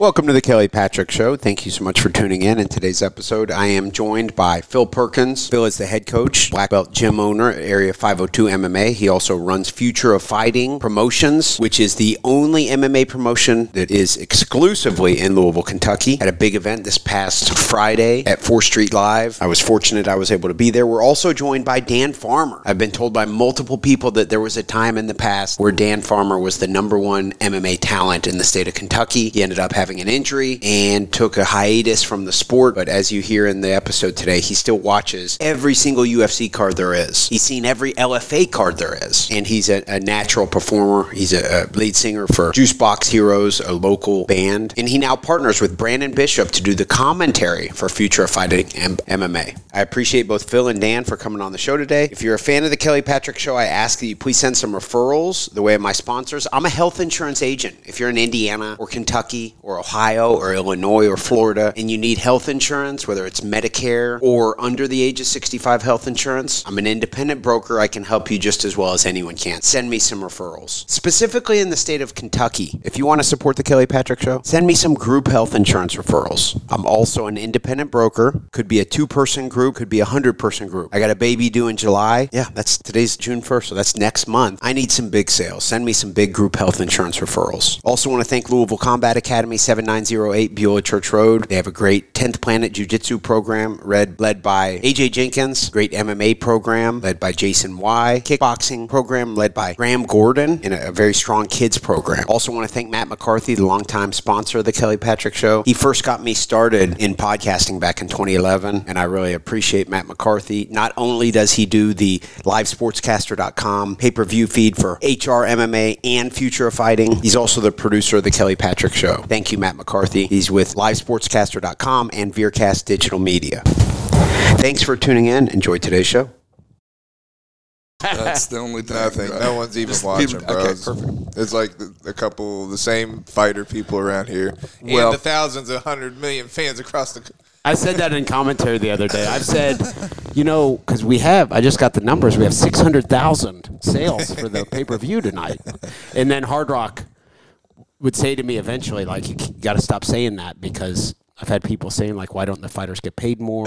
Welcome to the Kelly Patrick Show. Thank you so much for tuning in. In today's episode, I am joined by Phil Perkins. Phil is the head coach, black belt gym owner at Area 502 MMA. He also runs Future of Fighting Promotions, which is the only MMA promotion that is exclusively in Louisville, Kentucky. At a big event this past Friday at 4th Street Live. I was fortunate I was able to be there. We're also joined by Dan Farmer. I've been told by multiple people that there was a time in the past where Dan Farmer was the number one MMA talent in the state of Kentucky. He ended up having an injury and took a hiatus from the sport, but as you hear in the episode today, he still watches every single UFC card there is. He's seen every LFA card there is, and he's a natural performer. He's a lead singer for Juicebox Heroes, a local band, and he now partners with Brandon Bishop to do the commentary for Future of Fighting MMA. I appreciate both Phil and Dan for coming on the show today. If you're a fan of the Kelly Patrick Show, I ask that you please send some referrals the way of my sponsors. I'm a health insurance agent. If you're in Indiana or Kentucky or Ohio or Illinois or Florida and you need health insurance, whether it's Medicare or under the age of 65 health insurance, I'm an independent broker. I can help you just as well as anyone can. Send me some referrals. Specifically in the state of Kentucky, if you want to support the Kelly Patrick Show, send me some group health insurance referrals. I'm also an independent broker. Could be a 2-person group, could be a 100-person group. I got a baby due in July. Yeah, today's June 1st, so that's next month. I need some big sales. Send me some big group health insurance referrals. Also want to thank Louisville Combat Academy, 7908 Beulah Church Road. They have a great 10th Planet Jiu-Jitsu program led by AJ Jenkins, great MMA program led by Jason Y, kickboxing program led by Graham Gordon, and a very strong kids program. Also want to thank Matt McCarthy, the longtime sponsor of the Kelly Patrick Show. He first got me started in podcasting back in 2011, and I really appreciate Matt McCarthy. Not only does he do the livesportscaster.com pay-per-view feed for HR MMA and Future of Fighting, he's also the producer of the Kelly Patrick Show. Thank you, Matt McCarthy. He's with livesportscaster.com and Veercast Digital Media. Thanks for tuning in. Enjoy today's show. That's the only thing. Nothing. Right? No one's even watching, bro. Okay, perfect. It's like a couple, the same fighter people around here. Well, and the thousands of 100 million fans across the I said that in commentary the other day. I've said, because I just got the numbers, we have 600,000 sales for the pay-per-view tonight. And then Hard Rock would say to me eventually, like, you got to stop saying that because I've had people saying, like, why don't the fighters get paid more?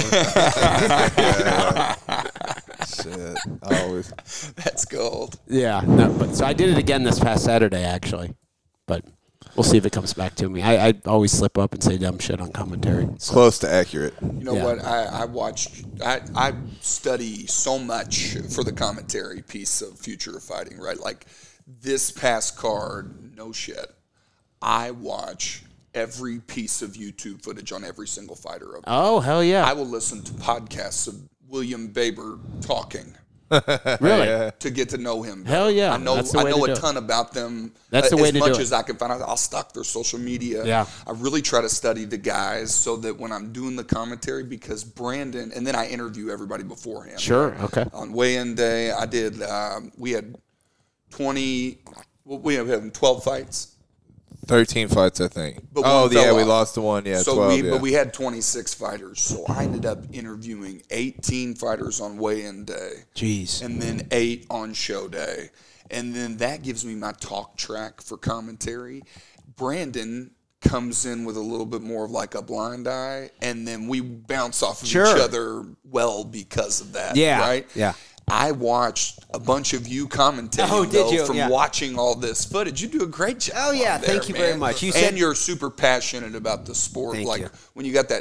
Shit. Always. That's gold. Yeah. So I did it again this past Saturday, actually. But we'll see if it comes back to me. I always slip up and say dumb shit on commentary. So. Close to accurate. You know what? I study so much for the commentary piece of Future of Fighting, right? Like this past card, no shit. I watch every piece of YouTube footage on every single fighter of them. Oh, hell yeah. I will listen to podcasts of William Baber talking. Really? To get to know him. Hell yeah. I know a ton about them. That's the way to do it. As much as I can find out. I'll stalk their social media. Yeah. I really try to study the guys so that when I'm doing the commentary, because Brandon, and then I interview everybody beforehand. Sure, okay. On weigh-in day, I did, we had 12 fights. 13 fights, I think. But we lost the one. Yeah, so 12, But we had 26 fighters. So I ended up interviewing 18 fighters on weigh-in day. Jeez. And then 8 on show day. And then that gives me my talk track for commentary. Brandon comes in with a little bit more of like a blind eye, and then we bounce off of each other well because of that. Yeah. Right? Yeah. I watched a bunch of you commentating from watching all this footage. You do a great job. Oh, yeah. Thank you very much. You said you're super passionate about the sport. Thank you. When you got that,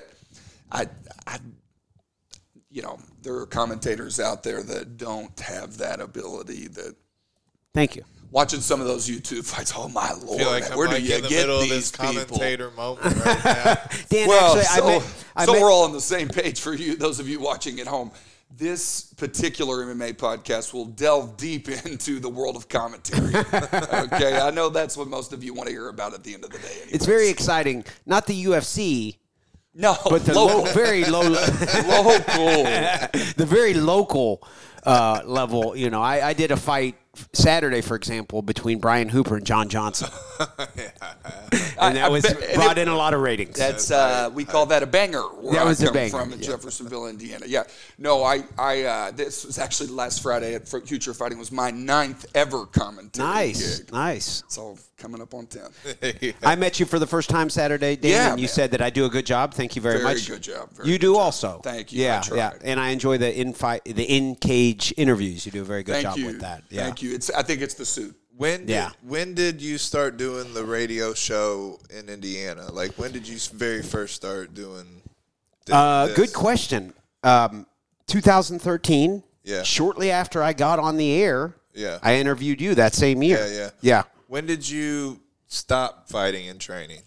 there are commentators out there that don't have that ability. Thank you. Watching some of those YouTube fights, oh my Lord, I feel like where do I'm you in the get middle these of this people? commentator moment right now. Dan, Well, actually, we're all on the same page for you, those of you watching at home. This particular MMA podcast will delve deep into the world of commentary. Okay, I know that's what most of you want to hear about at the end of the day. Anyways. It's very exciting. Not the UFC. No, but the very low, local, the very local level. I did a fight Saturday, for example, between Brian Hooper and John Johnson. and that brought in a lot of ratings. That's we call that a banger. That was a banger from in Jeffersonville, Indiana. Yeah, no, I this was actually last Friday at Future Fighting was my 9th ever commentary gig. Nice. So coming up on 10. I met you for the first time Saturday, Dan, and you said that I do a good job. Thank you very much. Very good job. You do also. Thank you. Yeah. And I enjoy the in-cage interviews. You do a very good job with that. Yeah. Thank you. I think it's the suit. When did you start doing the radio show in Indiana? Like, when did you very first start doing this? Good question. 2013. Yeah. Shortly after I got on the air, Yeah. I interviewed you that same year. Yeah. When did you stop fighting and training?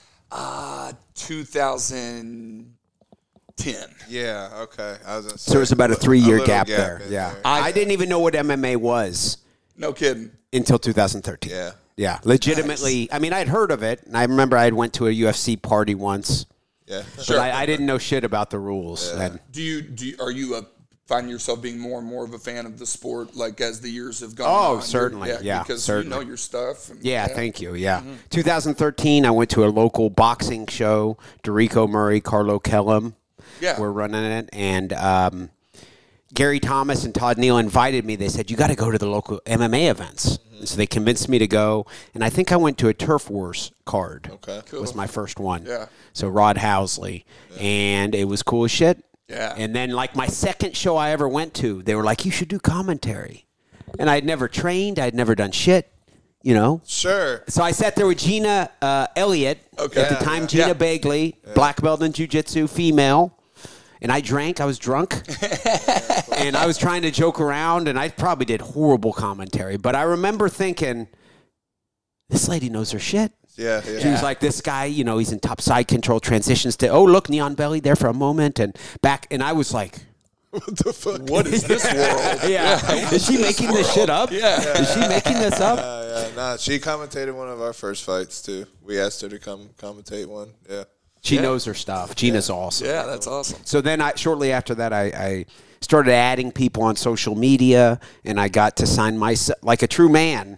2010. Yeah, okay. I was gonna say, So it was about a 3-year little gap there. in Yeah. there. I didn't even know what MMA was No kidding. until 2013. Yeah. Yeah. Legitimately. I mean, I'd heard of it, and I remember I went to a UFC party once. Yeah. But I didn't know shit about the rules. Yeah. And Are you find yourself being more and more of a fan of the sport, like as the years have gone on? Oh, certainly. Yeah, because certainly. you know your stuff. And, thank you. Yeah. 2013, I went to a local boxing show. Dorico Murray, Carlo Kellum were running it. And Gary Thomas and Todd Neal invited me. They said, you got to go to the local MMA events. And so they convinced me to go. And I think I went to a Turf Wars card. Okay. Cool. Was my first one. Yeah. So Rod Housley. Yeah. And it was cool as shit. Yeah. And then, like, my second show I ever went to, they were like, you should do commentary. And I'd never trained. I'd never done shit, you know. Sure. So I sat there with Gina Elliott. Okay. At the time, Gina Bagley, black belt in jiu-jitsu, female. And I drank. I was drunk. And I was trying to joke around, and I probably did horrible commentary. But I remember thinking, this lady knows her shit. Yeah. She was like, this guy, you know, he's in top side control, transitions to, oh, look, neon belly there for a moment, and back. And I was like, What the fuck? What is this world? Is she making this shit up? Yeah. Is she making this up? Nah, she commentated one of our first fights, too. We asked her to come commentate one. Yeah. She knows her stuff. Gina's awesome. Yeah, that's awesome. So then shortly after that, I started adding people on social media, and I got to sign myself, like a true man,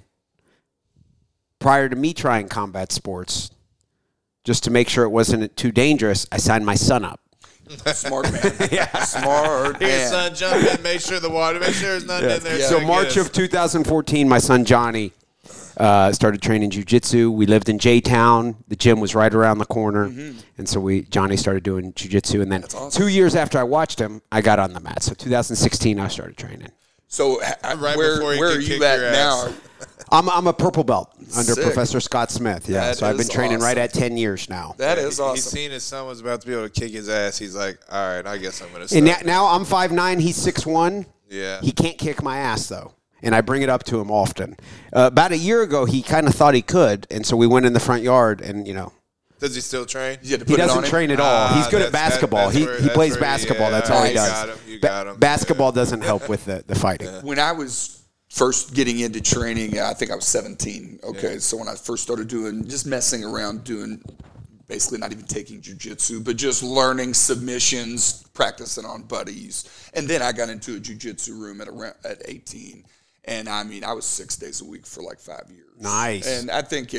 prior to me trying combat sports, just to make sure it wasn't too dangerous, I signed my son up. Smart man. Smart man. Your son jumped in, make sure there's nothing in there. So March of 2014, my son Johnny started training jiu-jitsu. We lived in J-Town. The gym was right around the corner. And so Johnny started doing jiu-jitsu. And then 2 years after I watched him, I got on the mat. So 2016, I started training. So where are you at now? I'm a purple belt under Sick. Professor Scott Smith. Yeah, That so I've been is training right awesome. at 10 years now. That is awesome. He's seen his son was about to be able to kick his ass. He's like, all right, I guess I'm going to And start. now I'm 5'9", he's 6'1". Yeah. He can't kick my ass, though. And I bring it up to him often. About a year ago, he kind of thought he could. And so we went in the front yard and, you know. Does he still train? You had to He put it on doesn't him? train at all. He's good at that's- basketball. that's He plays where basketball. That's all he you does. got him. You got him. Basketball doesn't help with the fighting. When I was first getting into training, I think I was 17. Okay, so when I first started just messing around, doing basically not even taking jiu-jitsu, but just learning submissions, practicing on buddies. And then I got into a jiu-jitsu room at 18. And I mean, I was 6 days a week for like 5 years. Nice. And I think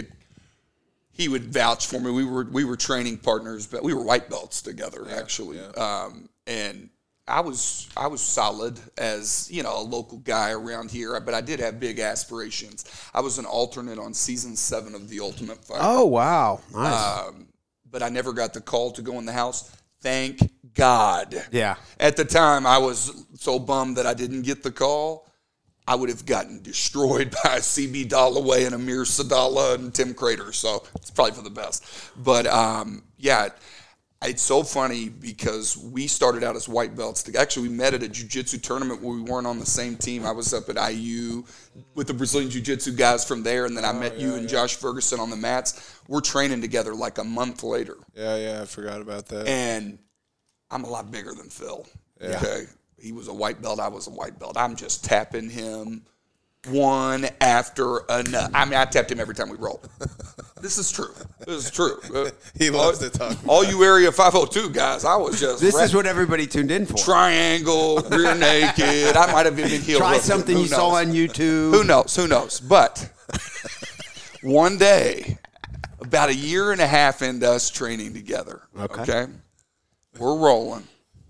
he would vouch for me. We were training partners, but we were white belts together, actually. Yeah. And I was solid as, you know, a local guy around here, but I did have big aspirations. I was an alternate on season 7 of The Ultimate Fighter. Oh, wow. Nice. But I never got the call to go in the house. Thank God. Yeah. At the time, I was so bummed that I didn't get the call. I would have gotten destroyed by CB Dalloway and Amir Sadallah and Tim Crater. So it's probably for the best. But, yeah, it's so funny because we started out as white belts. Actually, we met at a jiu-jitsu tournament where we weren't on the same team. I was up at IU with the Brazilian jiu-jitsu guys from there, and then I met you and Josh Ferguson on the mats. We're training together like a month later. Yeah, I forgot about that. And I'm a lot bigger than Phil. Yeah. Okay. He was a white belt. I was a white belt. I'm just tapping him one after another. I mean, I tapped him every time we rolled. This is true. This is true. He loves to talk. All you Area 502 guys, I was just This is what everybody tuned in for. triangle, rear naked. I might have even healed. Try hooking. something Who you saw knows? on YouTube. Who knows? But one day, about a year and a half into us training together. Okay? We're rolling.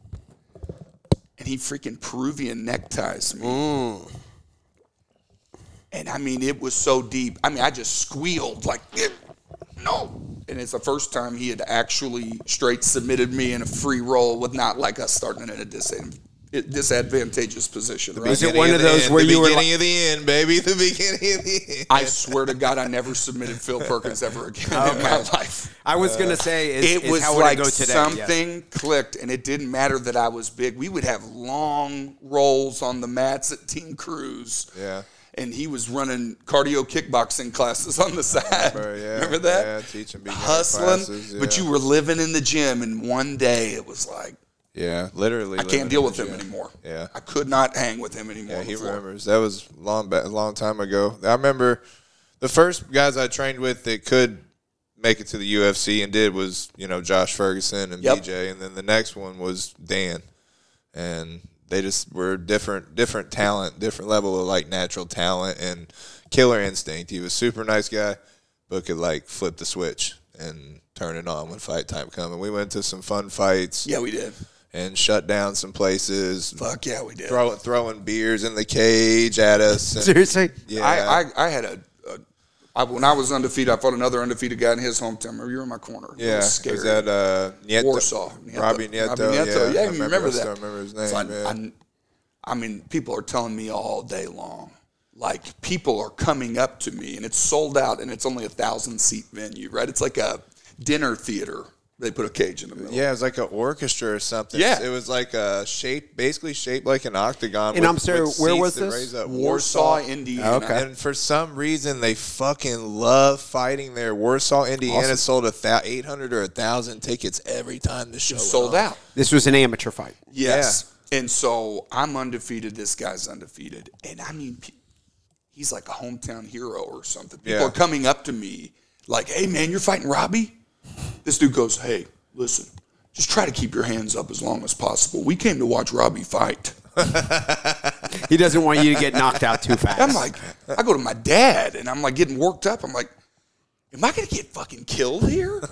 And he freaking Peruvian neckties me. And, I mean, it was so deep. I mean, I just squealed like, no. And it's the first time he had actually straight submitted me in a free roll with not like us starting in a disadvantageous position. Is it one of those where you were like, the beginning of the end, baby? The beginning of the end. I swear to God, I never submitted Phil Perkins ever again in my life. I was going to say, it was how like would I go today? Something clicked, and it didn't matter that I was big. We would have long rolls on the mats at Team Cruise. Yeah. And he was running cardio kickboxing classes on the side. Remember that? Yeah, teaching beginner hustling. classes, yeah. But you were living in the gym, and one day it was like, yeah, literally. I can't deal with him anymore. Yeah. I could not hang with him anymore. Yeah, he remembers. That was a long time ago. I remember the first guys I trained with that could make it to the UFC and did was, Josh Ferguson and BJ, and then the next one was Dan. And they just were different talent, different level of like natural talent and killer instinct. He was a super nice guy, but could like flip the switch and turn it on when fight time come. And we went to some fun fights. Yeah, we did. And shut down some places. Fuck yeah, we did. Throwing beers in the cage at us. And, Seriously? yeah. I had when I was undefeated, I fought another undefeated guy in his hometown. You were in my corner. Yeah, it was scary. was that Nieto? Warsaw. Robbie Nieto. Yeah, I you remember that. I still remember his name, So man. I mean, people are telling me all day long. Like, people are coming up to me, and it's sold out, and it's only a 1,000-seat venue, right? It's like a dinner theater. They put a cage in the middle. Yeah, it was like an orchestra or something. Yeah. It was like basically shaped like an octagon. And I'm sorry, where was this? Warsaw, Indiana. Okay. And for some reason, they fucking love fighting there. Warsaw, Indiana sold 800 or 1,000 tickets every time the show Sold out. This was an amateur fight. Yes. Yeah. And so I'm undefeated. This guy's undefeated. And I mean, he's like a hometown hero or something. People are coming up to me like, hey, man, you're fighting Robbie? This dude goes, hey, listen, just try to keep your hands up as long as possible. We came to watch Robbie fight. He doesn't want you to get knocked out too fast. I'm like, I go to my dad, and I'm like getting worked up. I'm like, am I going to get fucking killed here?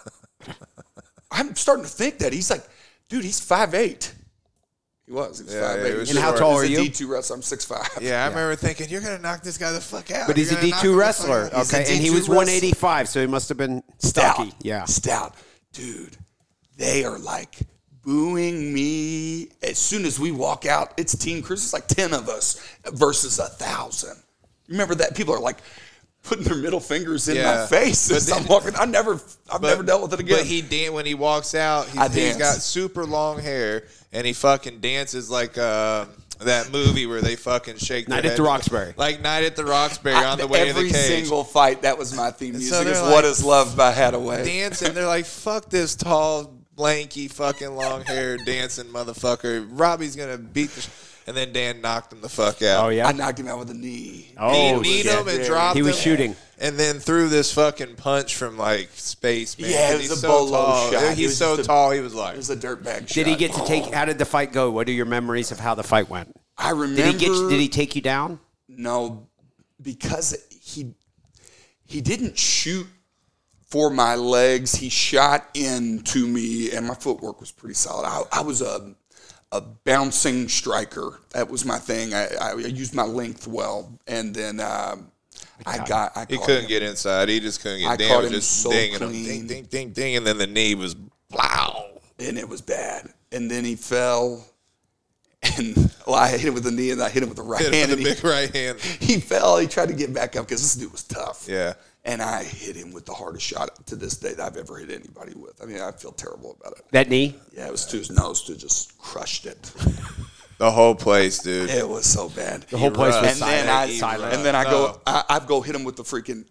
I'm starting to think that. He's like, dude, he's 5'8". He was 5'8". And how tall are you? He's a D2 wrestler. I'm 6'5". Yeah, I remember thinking, you're going to knock this guy the fuck out. But he's a D2 wrestler. Okay, and he was 185, so he must have been stocky. Stout. Dude, they are like booing me. As soon as we walk out, it's Team Cruise. It's like 10 of us versus 1,000. You remember that? People are like putting their middle fingers in my face as I'm walking. I've never dealt with it again. But when he walks out, he's got super long hair, and he fucking dances like that movie where they fucking shake their Night at the Roxbury. Like Night at the Roxbury on the way to the cage. Every single fight, that was my theme music. So Is like, What Is Love by Hathaway. Dancing. They're like, fuck this tall, lanky, fucking long-haired dancing motherfucker. Robbie's going to beat the and then Dan knocked him the fuck out. Oh, yeah? I knocked him out with a knee. Oh, he kneed him and dropped him. He was shooting. And then threw this fucking punch from, like, space, man. Yeah, it was a bolo shot. He's so tall, he was like... It was a dirtbag shot. Did he get to take... How did the fight go? What are your memories of how the fight went? I remember... Did he take you down? No, because he didn't shoot for my legs. He shot into me, and my footwork was pretty solid. I was a bouncing striker. That was my thing. I used my length well, and then he couldn't get inside. He just couldn't get down. Just so dinging clean. him, ding, ding, ding, and then the knee was blow, and it was bad. And then he fell, and I hit him with the knee, and I hit him with the right hand. With the big right hand. He fell. He tried to get back up because this dude was tough. Yeah. And I hit him with the hardest shot to this day that I've ever hit anybody with. I mean, I feel terrible about it. That knee? Yeah, it was to his nose, to just crushed it. The whole place, dude. It was so bad. The whole place was silent. And then I go hit him with the freaking,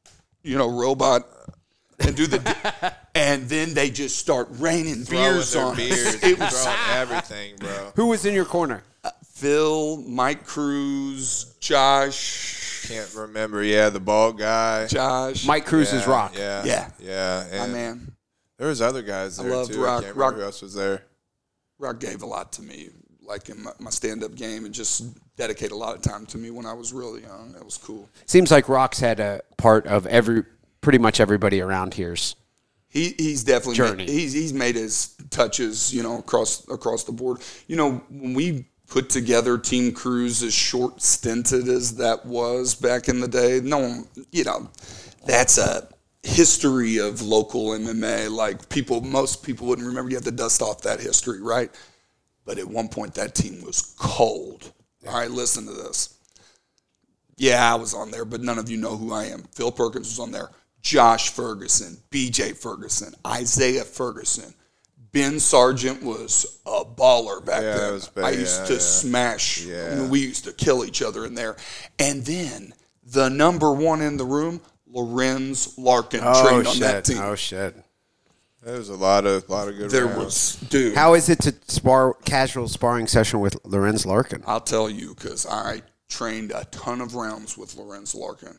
robot and do the, and then they just start raining beers on us. It was throwing everything, bro. Who was in your corner? Phil, Mike Cruz, Josh. Can't remember. Yeah, the bald guy. Josh. Mike Cruz is Rock. Yeah. And my man. There was other guys there, loved too. Rock. I can't remember who else was there. Rock gave a lot to me, like in my stand-up game, and just dedicated a lot of time to me when I was really young. That was cool. Seems like Rock's had a part of every pretty much everybody around here's. He's definitely journey. He's made his touches, across the board. When we put together Team Cruise, as short stinted as that was back in the day, no one, that's a history of local MMA. Like most people wouldn't remember. You have to dust off that history, right? But at one point, that team was cold. All right, listen to this. Yeah, I was on there, but none of you know who I am. Phil Perkins was on there. Josh Ferguson, BJ Ferguson, Isaiah Ferguson. Ben Sargent was a baller back then. That was bad. I used to smash. Yeah. We used to kill each other in there. And then the number one in the room, Lorenz Larkin, trained on that team. Oh, shit. There was a lot of good There rounds. was, dude. How is it to casual sparring session with Lorenz Larkin? I'll tell you, because I trained a ton of rounds with Lorenz Larkin.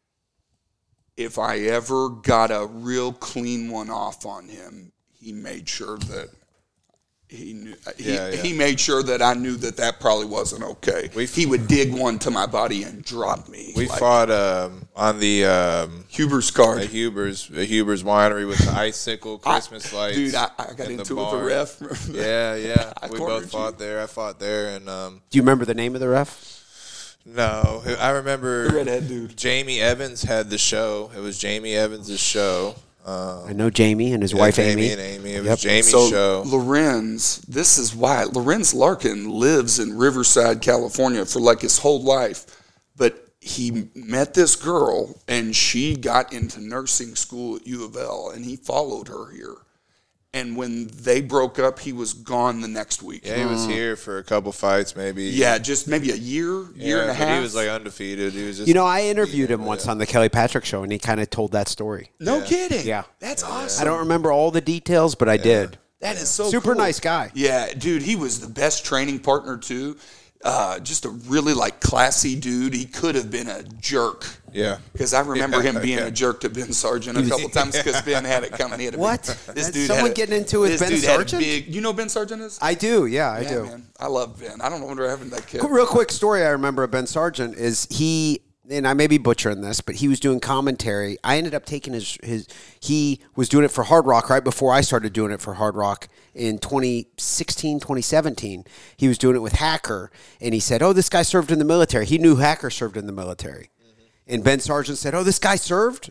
If I ever got a real clean one off on him, he made sure that he knew. He made sure that I knew that probably wasn't okay. He would dig one to my body and drop me. We fought on the Huber's card. The Huber's winery with the icicle Christmas lights. Dude, I got into it with the ref. Yeah. We both you. fought there. I fought there, and Do you remember the name of the ref? no, I remember The redhead dude. Jamie Evans had the show. It was Jamie Evans' show. I know Jamie and his wife Amy. And Amy. It was Jamie's show. Lorenz, this is why Lorenz Larkin lives in Riverside, California for like his whole life. But he met this girl and she got into nursing school at U of L and he followed her here. And when they broke up, he was gone the next week. Yeah, he was here for a couple fights, maybe. Yeah, just maybe a year and a half. He was like undefeated. He was just. I interviewed him once on the Kelly Patrick Show, and he kind of told that story. No kidding. Yeah. That's awesome. I don't remember all the details, but I did. That is so super cool. nice guy. Yeah, dude, he was the best training partner too. Just a really classy dude. He could have been a jerk. Yeah. Because I remember him being a jerk to Ben Sargent a couple times because Ben had it coming. He had a What? This dude someone had getting into it with Ben Sargent? You know who Ben Sargent is? I do, yeah, I do. Man, I love Ben. I don't know what happened to that kid. Real quick story I remember of Ben Sargent is and I may be butchering this, but he was doing commentary. I ended up taking he was doing it for Hard Rock right before I started doing it for Hard Rock in 2016, 2017. He was doing it with Hacker, and he said, this guy served in the military. He knew Hacker served in the military. Mm-hmm. And Ben Sargent said, this guy served?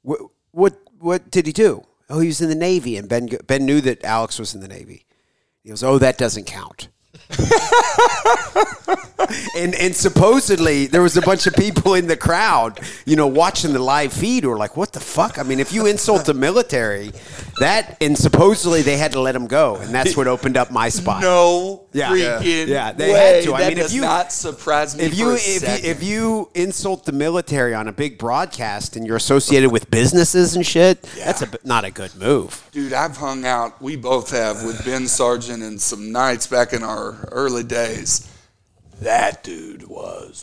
What did he do? He was in the Navy. And Ben knew that Alex was in the Navy. He goes, that doesn't count. and supposedly there was a bunch of people in the crowd, watching the live feed who were like, what the fuck? I mean, if you insult the military, and supposedly they had to let him go, and that's what opened up my spot. No freaking they way. had to. That does not surprise me for a second. If you insult the military on a big broadcast and you're associated with businesses and shit, that's not a good move. Dude, I've hung out, we both have, with Ben Sargent and some nights back in our early days. That dude was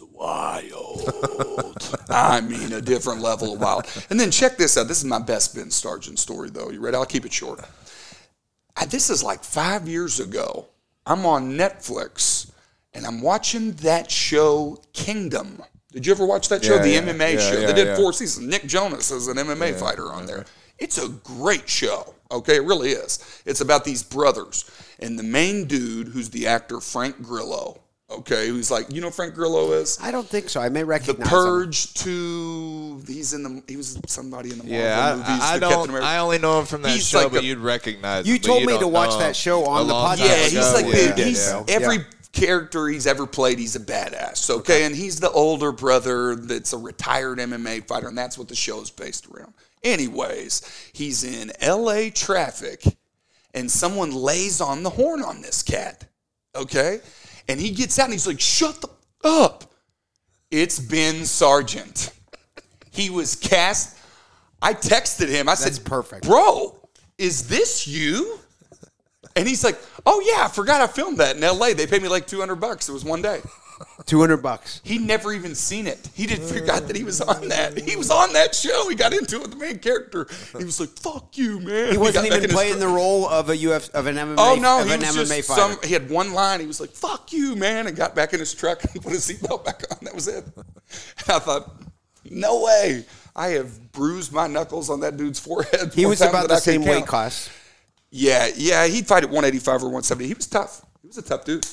wild. I mean, a different level of wild. And then check this out. This is my best Ben Sargent story, though. You ready? I'll keep it short. This is like 5 years ago. I'm on Netflix, and I'm watching that show, Kingdom. Did you ever watch that show? The MMA show. They did 4 seasons. Nick Jonas is an MMA fighter on there. It's a great show. Okay, it really is. It's about these brothers. And the main dude, who's the actor Frank Grillo, okay, who's like, you know who Frank Grillo is? I don't think so. I may recognize The Purge 2. He was somebody in the Marvel movies. I only know him from that show, like but you'd recognize him. You told me to watch that show on the podcast. Yeah, he's like every character he's ever played, he's a badass, okay? And he's the older brother that's a retired MMA fighter, and that's what the show's based around. Anyways, he's in L.A. traffic, and someone lays on the horn on this cat, okay? And he gets out, and he's like, shut the up. It's Ben Sargent. He was cast. I texted him. I said, perfect. Bro, is this you? And he's like, oh, yeah, I forgot I filmed that in L.A. They paid me like $200. It was one day. $200. He never even seen it. He didn't forgot that he was on that. He was on that show. He got into it with the main character. He was like, "Fuck you, man." He wasn't even playing the role of an MMA. Oh no, of he an was MMA just fighter. he had one line. He was like, "Fuck you, man," and got back in his truck and put his seatbelt back on. That was it. And I thought, no way. I have bruised my knuckles on that dude's forehead. He was about the same weight count. class. Yeah, he'd fight at 185 or 170. He was tough. He was a tough dude.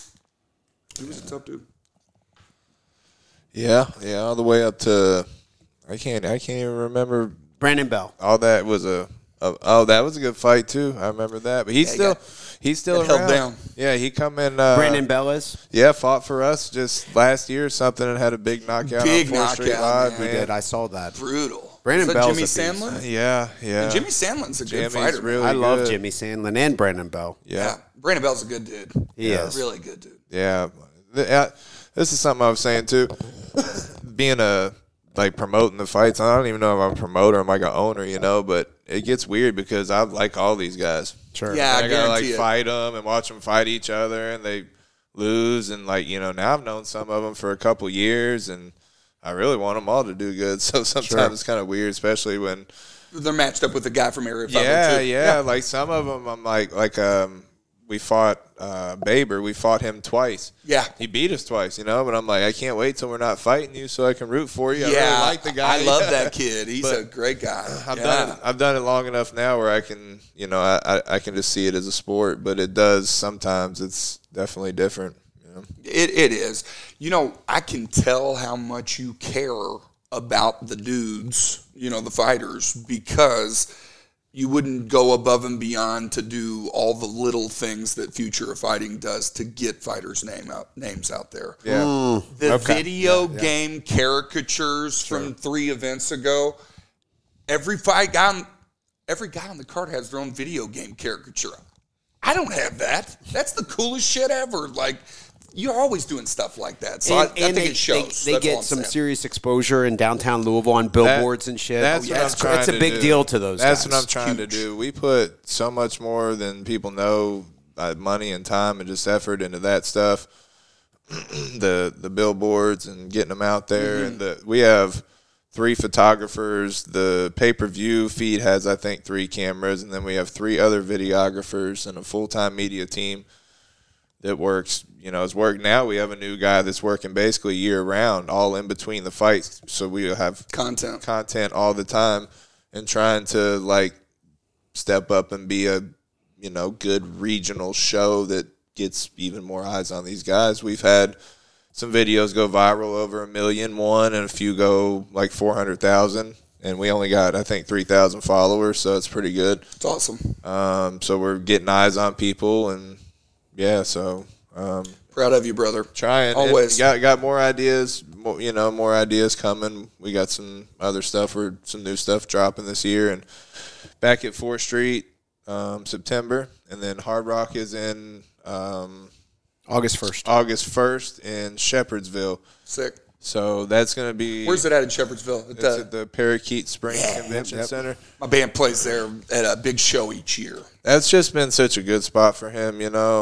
Yeah, all the way up to I can't even remember. Brandon Bell. All that was that was a good fight too. I remember that, but he's still around. held down. Yeah, he come in. Brandon Bell is. Yeah, fought for us just last year or something and had a big knockout. Big on 4th Street knockout, Live, man. He did. I saw that. Brutal. Brandon Is that Bell's Jimmy a beast. Sandlin? Yeah. And Jimmy Sandlin's a good Jimmy's fighter. really I love good. Jimmy Sandlin and Brandon Bell. Yeah. Brandon Bell's a good dude. He is. Really good dude. Yeah. This is something I was saying too. Being promoting the fights, I don't even know if I'm a promoter, I'm like an owner, but it gets weird because I like all these guys. Sure. Yeah, I I gotta guarantee it. fight them and watch them fight each other, and they lose, and now I've known some of them for a couple years, and I really want them all to do good. So sometimes it's kind of weird, especially when They're matched up with the guy from Area 502. yeah. Like some of them, I'm like we fought Baber. We fought him twice. Yeah. He beat us twice, but I'm like, I can't wait till we're not fighting you so I can root for you. I Yeah, really like the guy. I love that kid. He's But a great guy. I've done it long enough now where I can, I can just see it as a sport, but it does sometimes. It's definitely different. It is. I can tell how much you care about the dudes, the fighters, because you wouldn't go above and beyond to do all the little things that Future of Fighting does to get fighters' names out there. Yeah. The video game caricatures from 3 events ago, every guy on the card has their own video game caricature. I don't have that. That's the coolest shit ever. Like, you're always doing stuff like that. So I think it shows. They That's all get I'm some saying. serious exposure in downtown Louisville on billboards and shit. That's what I'm trying It's a to big do. deal to those That's guys. what I'm trying to do. We put so much more than people know, money and time and just effort into that stuff. the billboards and getting them out there, and we have 3 photographers. The pay-per-view feed has, I think, 3 cameras, and then we have 3 other videographers and a full-time media team that works. It's work now. We have a new guy that's working basically year-round, all in between the fights. So we have content all the time, and trying to step up and be a good regional show that gets even more eyes on these guys. We've had some videos go viral over 1 million and a few go 400,000, and we only got, I think, 3,000 followers, so it's pretty good. It's awesome. So we're getting eyes on people, and so Proud of you, brother. trying. Always. Got more ideas. More ideas coming. We got some other stuff. Some new stuff dropping this year, and back at 4th Street, September, and then Hard Rock is in August 1st. August 1st in Shepherdsville. Sick. So that's going to be. Where's it at in Shepherdsville? It's at the Parakeet Springs Convention Center. My band plays there at a big show each year. That's just been such a good spot for him,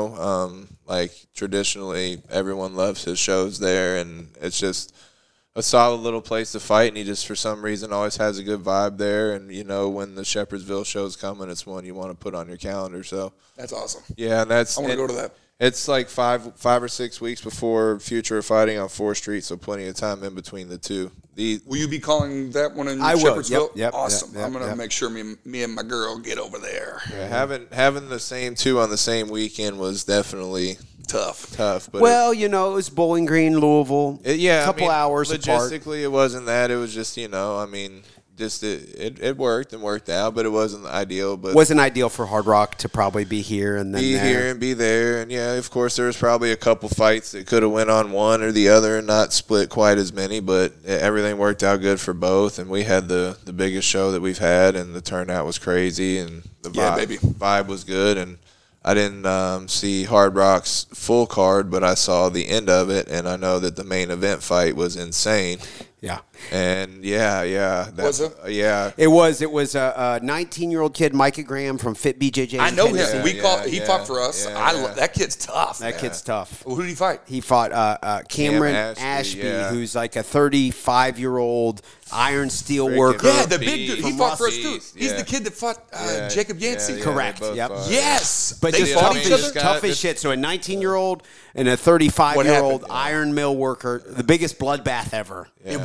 traditionally, everyone loves his shows there, and it's just a solid little place to fight, and he just, for some reason, always has a good vibe there, and, when the Shepherdsville show's coming, it's one you want to put on your calendar, so. That's awesome. Yeah, and I want to go to that. It's 5 or 6 weeks before Future of Fighting on 4th Street, so plenty of time in between the two. Will you be calling that one in I will. Shepherdsville? Yep, Awesome. yep, I'm going to yep. make sure me and my girl get over there. Yeah, having the same 2 on the same weekend was definitely Tough. But it was Bowling Green, Louisville. a couple hours apart. Logistically, it wasn't that. It was just, just it worked and worked out, but it wasn't ideal. But Wasn't ideal for Hard Rock to probably be here and then be there. here and be there, and of course, there was probably a couple fights that could have went on one or the other and not split quite as many, but everything worked out good for both, and we had the biggest show that we've had, and the turnout was crazy, and the vibe was good, and I didn't see Hard Rock's full card, but I saw the end of it, and I know that the main event fight was insane. Yeah. And Was it? Yeah. It was a 19-year-old kid, Micah Graham from Fit BJJ. I know him. Yeah, He fought for us. That kid's tough. That kid's tough. Who did he fight? He fought Cameron Cam Ashby, Ashby, who's like a 35-year-old iron steel Freaking worker. Yeah, the big dude. He From fought for us too. Beast, He's yeah. the kid that fought Jacob Yancey. Yeah, Correct. they both Yep. fought. Yes. But They just fought tough each as, other? tough as shit. So a 19-year-old and a 35-year-old happened? iron mill worker, the biggest bloodbath ever. It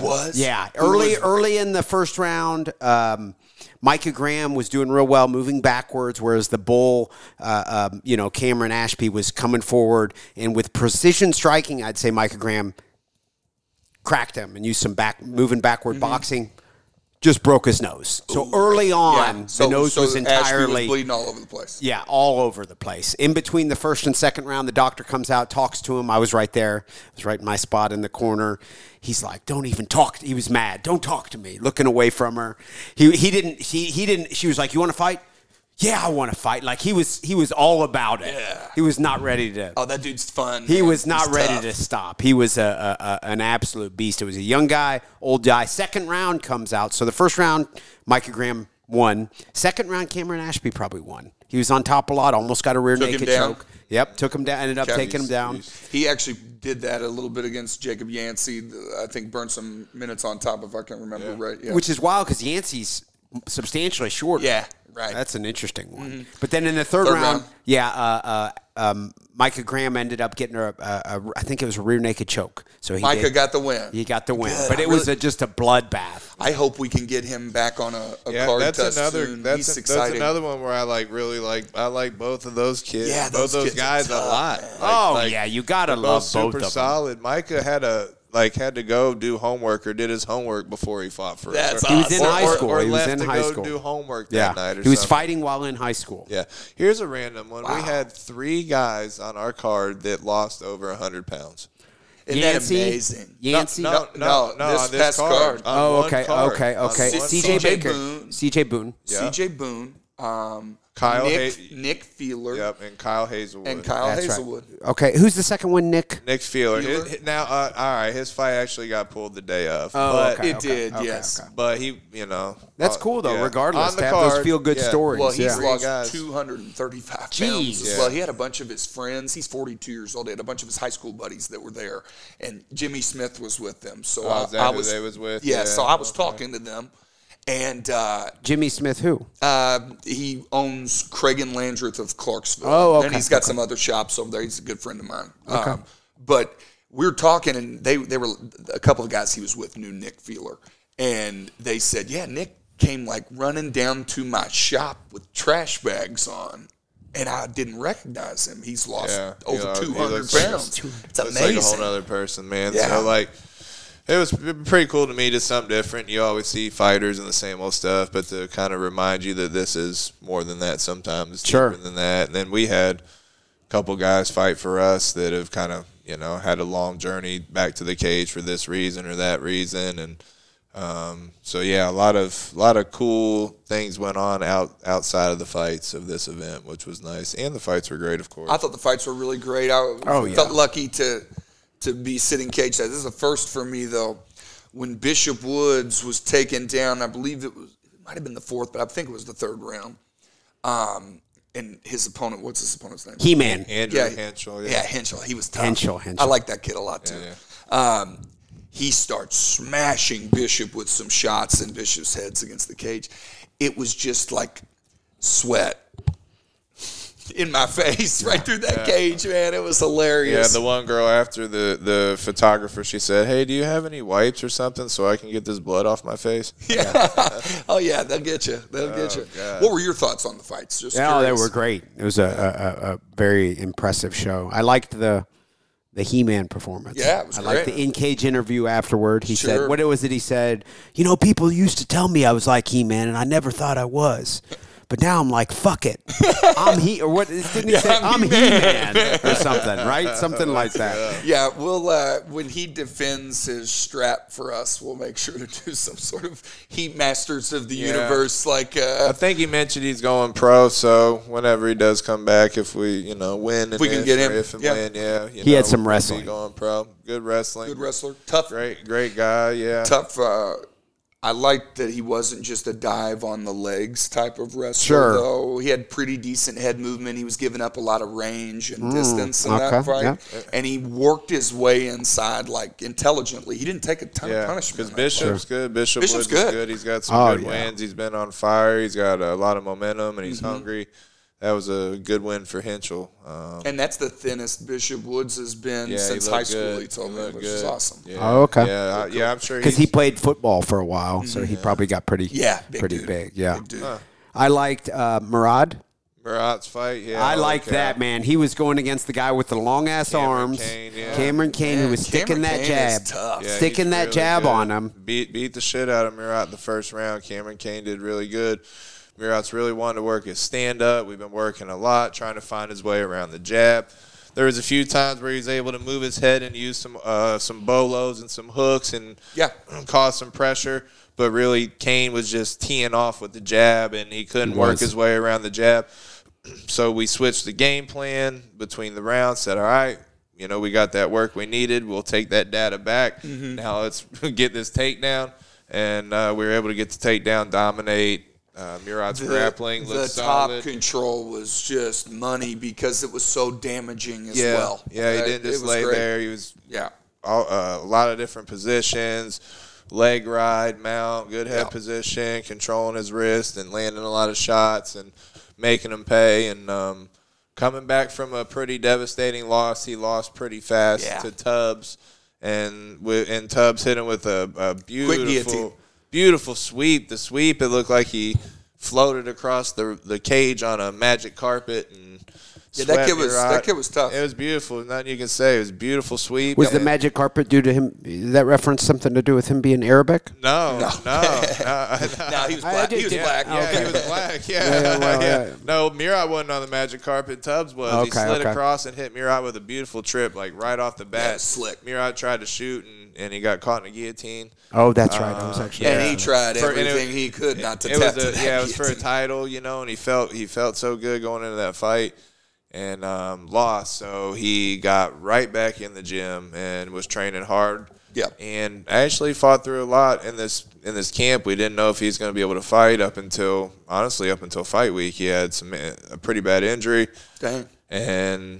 was? Yeah, Who was- early in the first round, Micah Graham was doing real well, moving backwards, whereas the bull, Cameron Ashby was coming forward. And with precision striking, I'd say Micah Graham cracked him and used some moving backward boxing. Just broke his nose. So early on, the nose was entirely Ashby was bleeding all over the place. Yeah, all over the place. In between the first and second round, the doctor comes out, talks to him. I was right there. I was right in my spot in the corner. He's like, "Don't even talk." He was mad. "Don't talk to me." Looking away from her. He didn't. She was like, "You want to fight?" "Yeah, I want to fight." Like he was all about it. Yeah. He was not ready to. Oh, that dude's fun. He man. was not He's ready tough. to stop. He was an absolute beast. It was a young guy, old guy. Second round comes out. So the first round, Micah Graham won. Second round, Cameron Ashby probably won. He was on top a lot, almost got a rear Took him naked down. choke. Yep, took him down, ended up taking him down. He actually did that a little bit against Jacob Yancey. I think burned some minutes on top, if I can remember right. Yeah. Which is wild because Yancey's substantially shorter. Yeah, right. That's an interesting one. But then in the third round, Micah Graham ended up getting I think it was a rear naked choke. So Micah got the win. He got the win. Good. But it was just a bloodbath. I hope we can get him back on a card that's test another. soon. That's, He's that's exciting. another one where I like both of those kids. Yeah, both those those kids are guys a tough, lot. man. Yeah, you gotta they're love both both super of them. solid. Micah had to go do homework or did his homework before he fought for That's us. He was in Or- high school. Or He was left in to high go school. do homework Yeah, that night. Or he was something. fighting while in high school. Yeah. Here's a random one. We had 3 guys on our card that lost over 100 pounds. Isn't Yancey, that amazing? Yancey. No, this on this past card. On Oh, one okay. card. On C.J. one CJ Baker. Boone. C.J. Boone. Yeah. C.J. Boone, Kyle Nick Feeler, Yep, and Kyle Hazelwood. and Kyle That's right. Hazelwood. Okay, who's the second one, Nick? Nick Feeler. Feeler? Now, all right, his fight actually got pulled the day of. Oh, but, okay. It did, okay, yes. okay. But he, That's cool, though, yeah. regardless. On the To have card, those feel-good yeah. stories. Well, he's Yeah. lost Guys. 235 pounds Jeez. as Yeah. well. He had a bunch of his friends. He's 42 years old. He had a bunch of his high school buddies that were there, and Jimmy Smith was with them. So Oh, is that who they was with? Yeah, Yeah, so I was okay. talking to them, and Jimmy Smith, who? he owns Craig and Landreth of Clarksville. Oh, okay, And he's got some other shops over there. He's a good friend of mine. But we were talking, and they were a couple of guys he was with knew Nick Feeler, and they said, "Yeah, Nick came like running down to my shop with trash bags on." And I didn't recognize him. He's lost over 200 looks like pounds. It's Looks like amazing. a whole other person, man. Yeah. So, like, it was pretty cool to me, just something different. You always see fighters and the same old stuff, but to kind of remind you that this is more than that sometimes, Sure. deeper than that. And then we had a couple guys fight for us that have kind of, had a long journey back to the cage for this reason or that reason. And so, yeah, a lot of cool things went on outside of the fights of this event, which was nice. And the fights were great, of course. I thought the fights were really great. I felt lucky to be sitting cage side. This is a first for me, though. When Bishop Woods was taken down, I believe it might have been the 4th, but I think it was the 3rd round. And his opponent, what's his opponent's name? He-Man. Andrew Henschel. Yeah, Henschel. He was tough. Henschel. I like that kid a lot, too. He starts smashing Bishop with some shots in Bishop's heads against the cage. It was just like sweat in my face right through that cage, man. It was hilarious. Yeah, the one girl after the photographer, she said, "Hey, do you have any wipes or something so I can get this blood off my face?" Yeah. Oh, yeah, they'll get you. They'll get you. God. What were your thoughts on the fights? Just Yeah, they curious. were great. It was a very impressive show. I liked the He-Man performance. Yeah, it was I liked great. the in-cage interview afterward. He Sure. said, what was it he said? People used to tell me I was like He-Man, and I never thought I was. But now I'm like, fuck it. I'm or what didn't he say? I'm I'm He-Man or something, right? Something like that. Yeah, we'll when he defends his strap for us, we'll make sure to do some sort of Heat Masters of the Universe. Like, I think he mentioned he's going pro, so whenever he does come back, if we win, and we can get him. if and Yeah. when, He had some we'll be wrestling. going pro, good wrestling, Good wrestler, tough, great guy, yeah. tough. I liked that he wasn't just a dive on the legs type of wrestler. Sure. Though he had pretty decent head movement. He was giving up a lot of range and distance in that fight, yeah. and he worked his way inside like intelligently. He didn't take a ton of punishment. Because Bishop's good. Bishop's Woods is good. good. He's got some good yeah. wins. He's been on fire. He's got a lot of momentum, and he's hungry. that was a good win for Henschel. And that's the thinnest Bishop Woods has been since high school, he told me, which is awesome. Yeah. Oh, okay. Yeah, I'm sure because he played football for a while, so he probably got pretty big. big. Yeah, Big dude. I liked Murad. Murad's fight, yeah. I like that, man. He was going against the guy with the long-ass arms. Cameron Kane, who was sticking that jab. Sticking that jab on him. Beat the shit out of Murad the first round. Cameron Kane did really good. Murad's really wanted to work his stand-up. We've been working a lot, trying to find his way around the jab. There was a few times where he was able to move his head and use some bolos and some hooks and cause some pressure. But really, Kane was just teeing off with the jab, and he couldn't work his way around the jab. So we switched the game plan between the rounds, said, all right, we got that work we needed. We'll take that data back. Now let's get this takedown. And we were able to get the takedown, dominate. Murad's grappling looked solid. The top control was just money because it was so damaging as well. Yeah, he didn't just lay there. He was a lot of different positions. Leg ride, mount, good head position, controlling his wrist and landing a lot of shots and making him pay. And coming back from a pretty devastating loss, he lost pretty fast to Tubbs. And Tubbs hit him with a beautiful sweep. The sweep, it looked like he floated across the cage on a magic carpet and that kid was tough. It was beautiful. Nothing you can say. It was a beautiful sweep. Was the magic carpet due to him? Did that reference something to do with him being Arabic? No. No, he was black. He was black. Yeah, he was black. Yeah. No, Murad wasn't on the magic carpet. Tubbs was. He slid across and hit Murad with a beautiful trip, like right off the bat. Yeah, slick. Murad tried to shoot, and he got caught in a guillotine. Oh, that's right. I was actually. And he tried everything he could not to tap to that it was for a title, and he felt so good going into that fight. And lost, so he got right back in the gym and was training hard. Yeah, and actually fought through a lot in this camp. We didn't know if he's going to be able to fight up until fight week. He had a pretty bad injury. Dang. And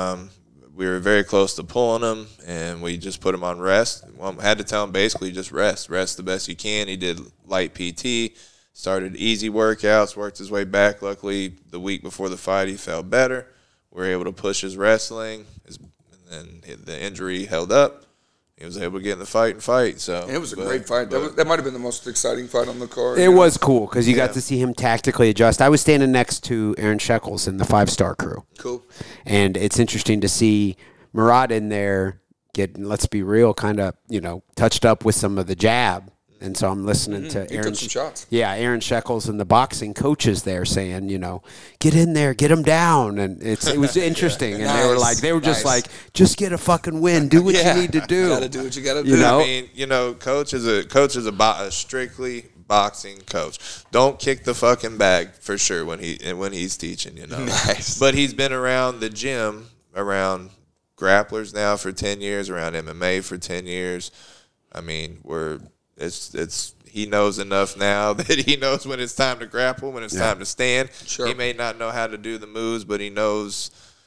we were very close to pulling him, and we just put him on rest. Well, I had to tell him basically just rest the best you can. He did light PT, started easy workouts, worked his way back. Luckily, the week before the fight, he felt better. We were able to push his wrestling, and the injury held up. He was able to get in the fight. So it was a great fight. That might have been the most exciting fight on the card. It was cool because you got to see him tactically adjust. I was standing next to Aaron Shekels in the 5-star crew. Cool. And it's interesting to see Murad in there get, let's be real, kind of, touched up with some of the jab. And so I'm listening to Aaron. Took some shots. Yeah, Aaron Shekels and the boxing coaches there saying, get in there, get him down, and it was interesting. And they were just like, just get a fucking win, do what you need to do. You gotta do what you gotta do. I mean, coach is a strictly boxing coach. Don't kick the fucking bag for sure when he's teaching. Nice. But he's been around the gym, around grapplers now for 10 years, around MMA for 10 years. I mean, he knows enough now that he knows when it's time to grapple, when it's time to stand. Sure. He may not know how to do the moves, but he knows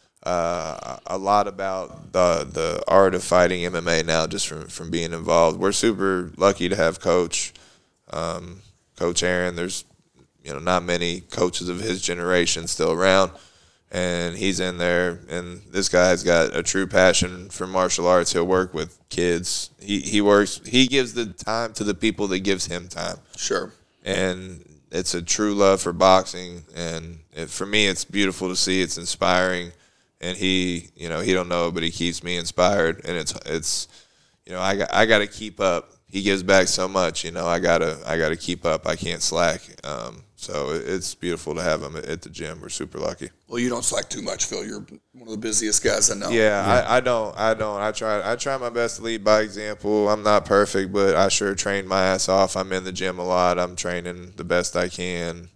a lot about the art of fighting MMA now just from being involved. We're super lucky to have Coach Aaron. There's not many coaches of his generation still around. And he's in there, and this guy's got a true passion for martial arts. He'll work with kids. He gives the time to the people that gives him time. Sure. And it's a true love for boxing, and for me, it's beautiful to see. It's inspiring, and he don't know, but he keeps me inspired, and it's I got to keep up. He gives back so much, I gotta keep up. I can't slack. So it's beautiful to have him at the gym. We're super lucky. Well, you don't slack too much, Phil. You're one of the busiest guys I know. Yeah. I don't. I try my best to lead by example. I'm not perfect, but I sure train my ass off. I'm in the gym a lot. I'm training the best I can.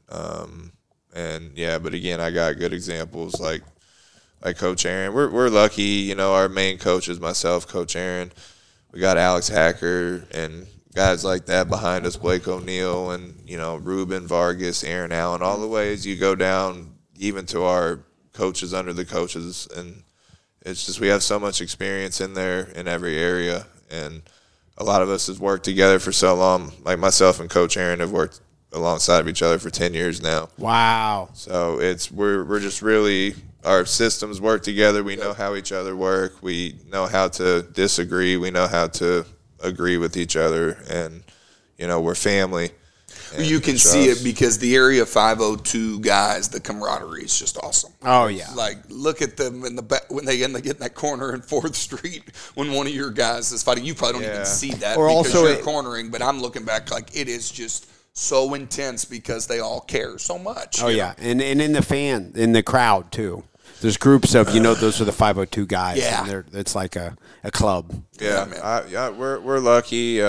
But again, I got good examples like Coach Aaron. We're lucky, our main coach is myself, Coach Aaron. We got Alex Hacker and guys like that behind us, Blake O'Neill and, Ruben Vargas, Aaron Allen, all the ways you go down even to our coaches under the coaches. And it's just we have so much experience in there in every area. And a lot of us have worked together for so long. Like myself and Coach Aaron have worked alongside of each other for 10 years now. Wow. So we're just really, our systems work together. We know how each other work. We know how to disagree. We know how to agree with each other, and we're family. You can see it because the Area 502 guys, the camaraderie is just awesome. Oh yeah, like look at them in the back when they get in that corner in 4th Street when one of your guys is fighting. You probably don't even see that because you're cornering, but I'm looking back like it is just so intense because they all care so much. Oh yeah, and in the crowd too. There's groups of those are the 502 guys. Yeah, and it's like a club. Yeah, we're lucky.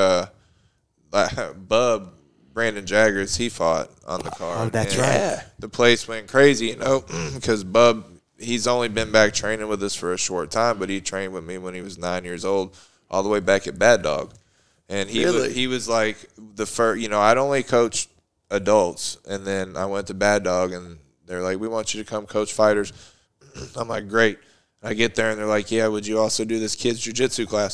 Bub. Brandon Jaggers, he fought on the card. Oh, that's right. Yeah. The place went crazy, because Bub, he's only been back training with us for a short time, but he trained with me when he was 9 years old, all the way back at Bad Dog. And he was like the first, I'd only coached adults, and then I went to Bad Dog, and they're like, we want you to come coach fighters. I'm like, great. I get there, and they're like, yeah, would you also do this kids jiu-jitsu class?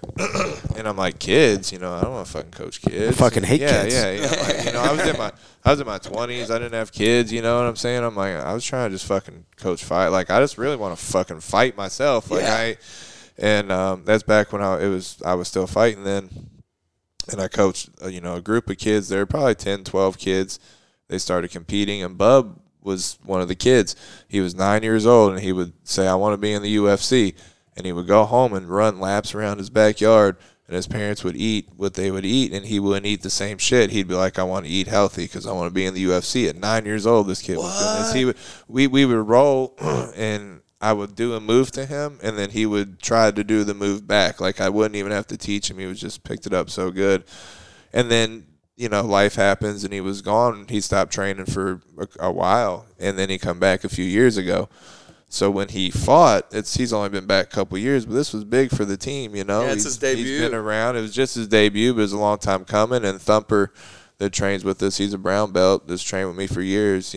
And I'm like, kids? I don't want to fucking coach kids. I fucking hate kids. Yeah. I was in my 20s. I didn't have kids, you know what I'm saying? I'm like, I was trying to just fucking coach fight. Like, I just really want to fucking fight myself. Like, that's back when I was still fighting then. And I coached, a group of kids. There were probably 10, 12 kids. They started competing, and Bub was one of the kids. He was 9 years old, and he would say, I want to be in the UFC. And he would go home and run laps around his backyard, and his parents would eat what they would eat, and he wouldn't eat the same shit. He'd be like, I want to eat healthy because I want to be in the UFC. At 9 years old, this kid was doing this. We would roll, and I would do a move to him, and then he would try to do the move back. Like, I wouldn't even have to teach him. He was just picked it up so good. And then life happens, and he was gone. He stopped training for a while, and then he come back a few years ago. So when he fought, he's only been back a couple years, but this was big for the team, Yeah, it's his debut. He's been around. It was just his debut, but it was a long time coming. And Thumper, that trains with us, he's a brown belt, that's trained with me for years.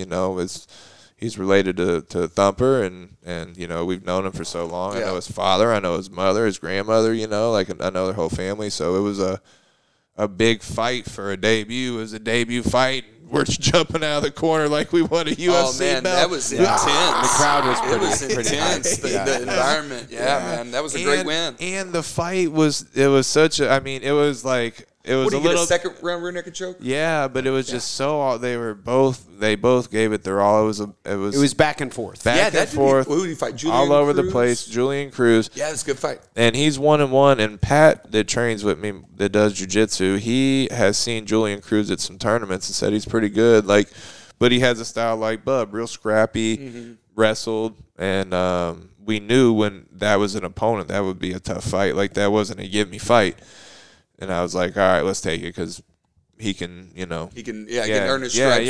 He's related to Thumper, and we've known him for so long. Yeah. I know his father, I know his mother, his grandmother. I know their whole family. So it was a big fight for a debut. It was a debut fight. We're jumping out of the corner like we won a UFC belt. Oh, man, that was intense. The crowd was pretty intense. The environment, man, that was a great win. And the fight was such a, it was like, it was a little second round rear naked choke. Yeah, but it was just so they both gave it their all. It was back and forth. Back and forth. Who did he fight? Julian all over Cruz? the place. Julian Cruz. Yeah, it's a good fight. And he's 1-1. And Pat, that trains with me, that does jiu-jitsu, he has seen Julian Cruz at some tournaments and said he's pretty good. But he has a style like Bub, real scrappy, wrestled, and we knew when that was an opponent that would be a tough fight. Like, that wasn't a give me fight. And I was like, all right, let's take it because he can, He can earn his stripes.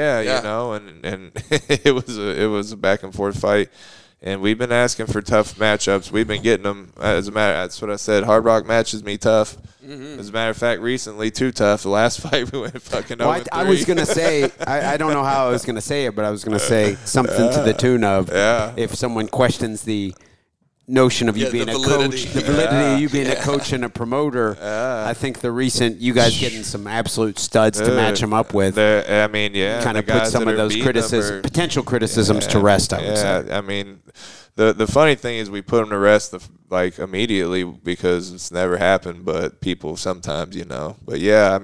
And it was a back and forth fight. And we've been asking for tough matchups. We've been getting them. That's what I said. Hard Rock matches me tough. Mm-hmm. As a matter of fact, recently too tough. The last fight we went fucking over. I was gonna say I don't know how I was gonna say it, but I was gonna say something to the tune of if someone questions the notion of you being a coach, the validity of you being a coach and a promoter. I think you guys getting some absolute studs to match them up with. Kind of put some of those potential criticisms to rest. I would say. The funny thing is we put them to rest immediately because it's never happened, but people sometimes, But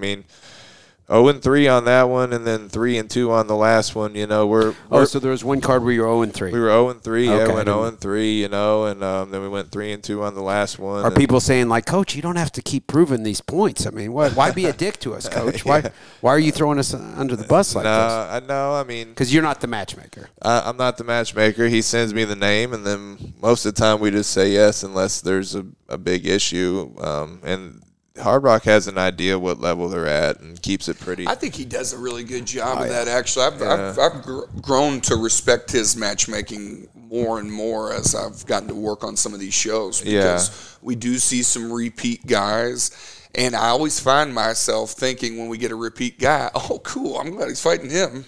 0-3 on that one, and then 3-2 on the last one. So there was one card where you were 0-3. We were 0-3. Okay, we went 0-3. And then we went 3-2 on the last one. Are people saying Coach, you don't have to keep proving these points? Why be a dick to us, Coach? Why are you throwing us under the bus like this? No, because you're not the matchmaker. I'm not the matchmaker. He sends me the name, and then most of the time we just say yes unless there's a big issue. And Hard Rock has an idea what level they're at and keeps it pretty. I think he does a really good job of that, actually. I've grown to respect his matchmaking more and more as I've gotten to work on some of these shows because we do see some repeat guys. And I always find myself thinking when we get a repeat guy, oh, cool, I'm glad he's fighting him.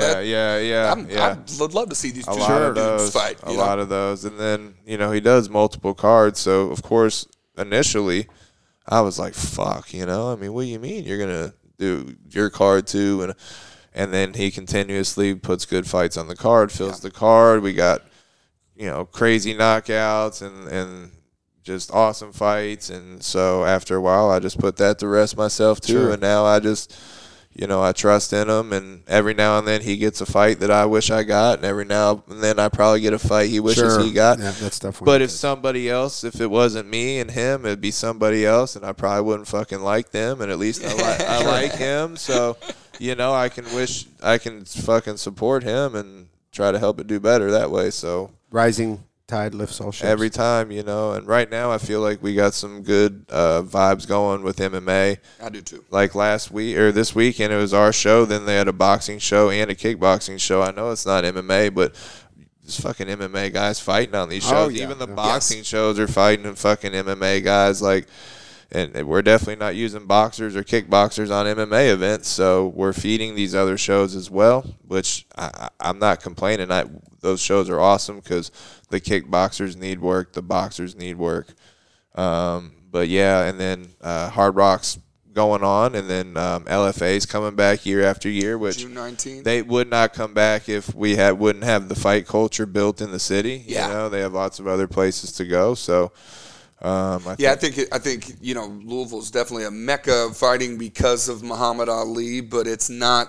I'd love to see these two dudes fight. A lot of those. And then, he does multiple cards. So, of course, initially – I was like, fuck, what do you mean you're going to do your card too, and then he continuously puts good fights on the card, fills the card. We got, crazy knockouts and just awesome fights. And so after a while, I just put that to rest myself too. Sure. And now I just, I trust in him. And every now and then he gets a fight that I wish I got. And every now and then I probably get a fight he wishes he got. Yeah, that's definitely. But if somebody else, if it wasn't me and him, it'd be somebody else. And I probably wouldn't fucking like them. And at least I like him. So, I can fucking support him and try to help it do better that way. So rising tide lifts all ships. Every time, and right now I feel like we got some good vibes going with MMA. I do too. Like last week or this weekend, it was our show. Then they had a boxing show and a kickboxing show. I know it's not MMA, but there's fucking MMA guys fighting on these shows. Oh, yeah. Even the boxing shows are fighting and fucking MMA guys. And we're definitely not using boxers or kickboxers on MMA events, so we're feeding these other shows as well, which I'm not complaining. Those shows are awesome because the kickboxers need work, the boxers need work. But, yeah, and then Hard Rock's going on, and then LFA's coming back year after year, which June 19th. They would not come back if we wouldn't have the fight culture built in the city. Yeah. They have lots of other places to go, so – I think Louisville's definitely a mecca of fighting because of Muhammad Ali, but it's not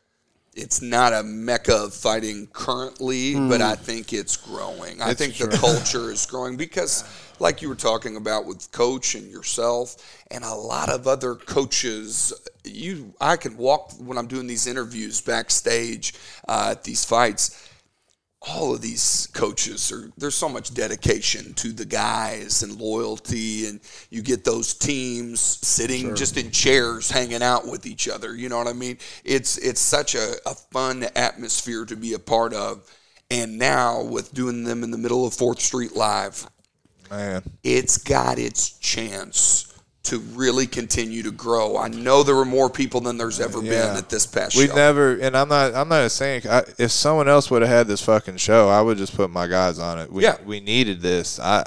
a mecca of fighting currently, but I think it's growing. I think the culture is growing because, like you were talking about with Coach and yourself and a lot of other coaches, I can walk when I'm doing these interviews backstage at these fights. All of these coaches there's so much dedication to the guys and loyalty, and you get those teams sitting just in chairs hanging out with each other. You know what I mean? It's such a fun atmosphere to be a part of. And now with doing them in the middle of 4th Street Live, man, it's got its chance to really continue to grow. I know there were more people than there's ever been at this past show. We've never, and I'm not saying if someone else would have had this fucking show, I would just put my guys on it. We needed this. I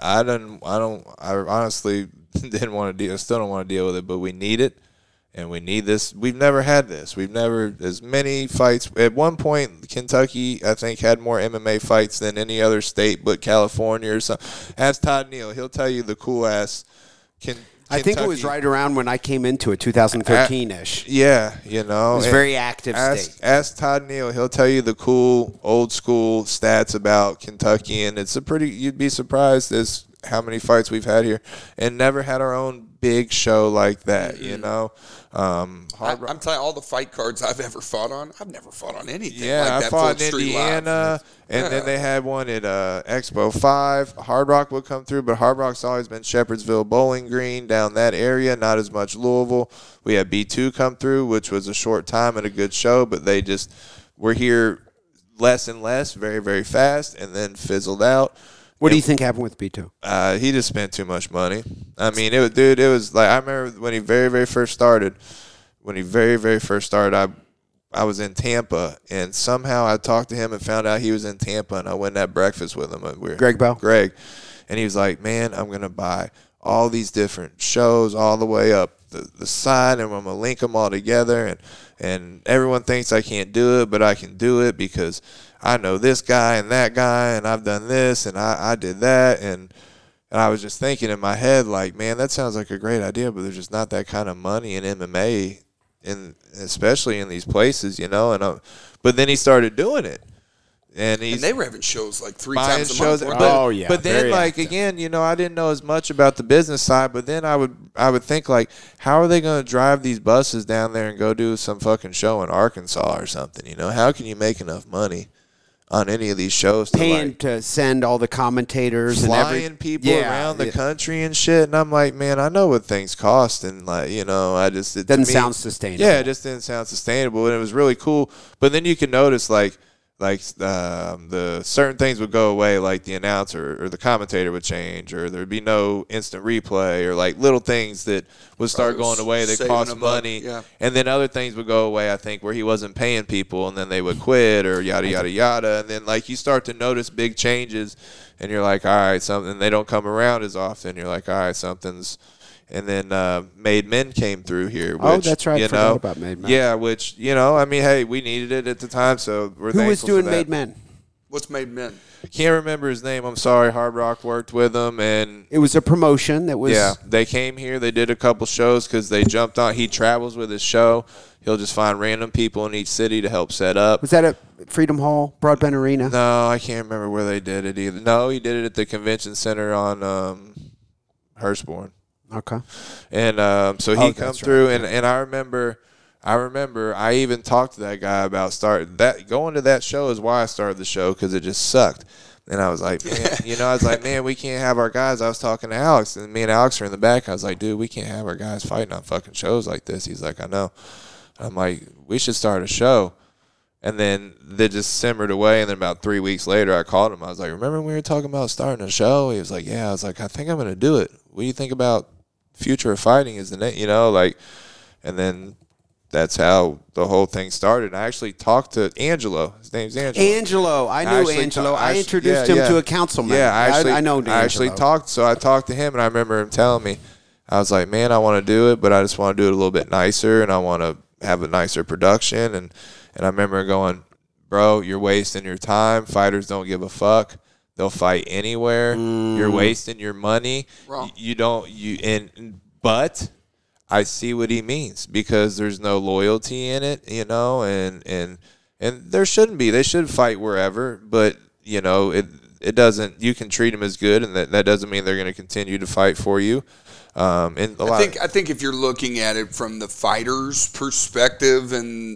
honestly didn't want to deal. Still don't want to deal with it, but we need it, and we need this. We've never had this. We've never as many fights. At one point, Kentucky, I think, had more MMA fights than any other state, but California or something. Ask Todd Neal; he'll tell you the cool ass. I think it was right around when I came into it, 2013-ish. Yeah, It was very active state. Ask Todd Neal. He'll tell you the cool, old-school stats about Kentucky, and you'd be surprised as how many fights we've had here and never had our own big show like that, I'm telling you, all the fight cards I've ever fought on, I've never fought on anything like that. I fought in Indiana, and then they had one at Expo 5. Hard Rock would come through, but Hard Rock's always been Shepherdsville, Bowling Green, down that area, not as much Louisville. We had B2 come through, which was a short time and a good show, but they just were here less and less, very, very fast, and then fizzled out. What do you think happened with B2? He just spent too much money. I mean, it was like, I remember when he very, very first started, I was in Tampa, and somehow I talked to him and found out he was in Tampa, and I went and had breakfast with him. Greg Bell? Greg. And he was like, man, I'm going to buy all these different shows all the way up the side, and I'm going to link them all together, and everyone thinks I can't do it, but I can do it because I know this guy and that guy, and I've done this, and I did that, and I was just thinking in my head, like, man, that sounds like a great idea, but there's just not that kind of money in MMA, especially in these places, but then he started doing it. And they were having shows like 3 times a month. But then, like, again, I didn't know as much about the business side. But then I would think, like, how are they going to drive these buses down there and go do some fucking show in Arkansas or something? How can you make enough money on any of these shows? Paying to send all the commentators flying people around the country and shit. And I'm like, man, I know what things cost, and like, it doesn't sound sustainable. Yeah, it just didn't sound sustainable, and it was really cool. But then you can notice, like the certain things would go away, like the announcer or the commentator would change, or there'd be no instant replay, or like little things that would start going away that cost money. Yeah. And then other things would go away, I think, where he wasn't paying people, and then they would quit, or yada, yada, yada. And then, like, you start to notice big changes, and you're like, all right, something, they don't come around as often. You're like, all right, something's. And then Made Men came through here. Which, that's right. I forgot about Made Men. Yeah, which, I mean, hey, we needed it at the time, so we're thankful. Who was doing for that. Made Men? What's Made Men? Can't remember his name. I'm sorry. Hard Rock worked with him, and It was a promotion that was. yeah, they came here. They did a couple shows because they jumped on. He travels with his show. He'll just find random people in each city to help set up. Was that at Freedom Hall, Broadbent Arena? No, I can't remember where they did it either. No, he did it at the convention center on Hurstbourne. Okay. And so he come that's through, right. and I remember I even talked to that guy about going to that show is why I started the show, because it just sucked. And I was like, man, man, we can't have our guys. I was talking to Alex, and me and Alex are in the back. I was like, dude, we can't have our guys fighting on fucking shows like this. He's like, I know. I'm like, we should start a show. And then they just simmered away. And then about 3 weeks later, I called him. I was like, remember when we were talking about starting a show? He was like, yeah. I was like, I think I'm going to do it. What do you think about Future of Fighting? Is the name, and then that's how the whole thing started. I actually talked to Angelo. His name's Angelo. Angelo. I knew Angelo. I introduced him to a councilman. Yeah, I know Angelo. I actually talked to him, and I remember him telling me, I was like, man, I want to do it, but I just want to do it a little bit nicer, and I want to have a nicer production. And I remember going, bro, you're wasting your time. Fighters don't give a fuck. They'll fight anywhere. You're wasting your money. Wrong. But I see what he means, because there's no loyalty in it, and there shouldn't be. They should fight wherever, but it doesn't. You can treat them as good, and that doesn't mean they're going to continue to fight for you. I think if you're looking at it from the fighter's perspective, and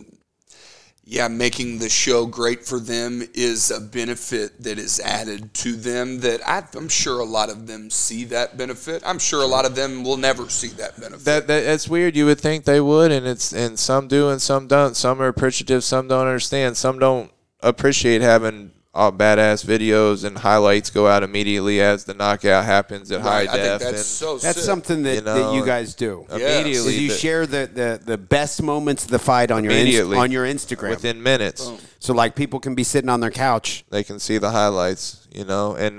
making the show great for them is a benefit that is added to them that I'm sure a lot of them see that benefit. I'm sure a lot of them will never see that benefit. That's weird. You would think they would, and some do and some don't. Some are appreciative, some don't understand. Some don't appreciate having badass videos and highlights go out immediately as the knockout happens at high def. That's something that you guys do. Immediately. You share the best moments of the fight on your Instagram. Within minutes. Boom. So like people can be sitting on their couch. They can see the highlights, and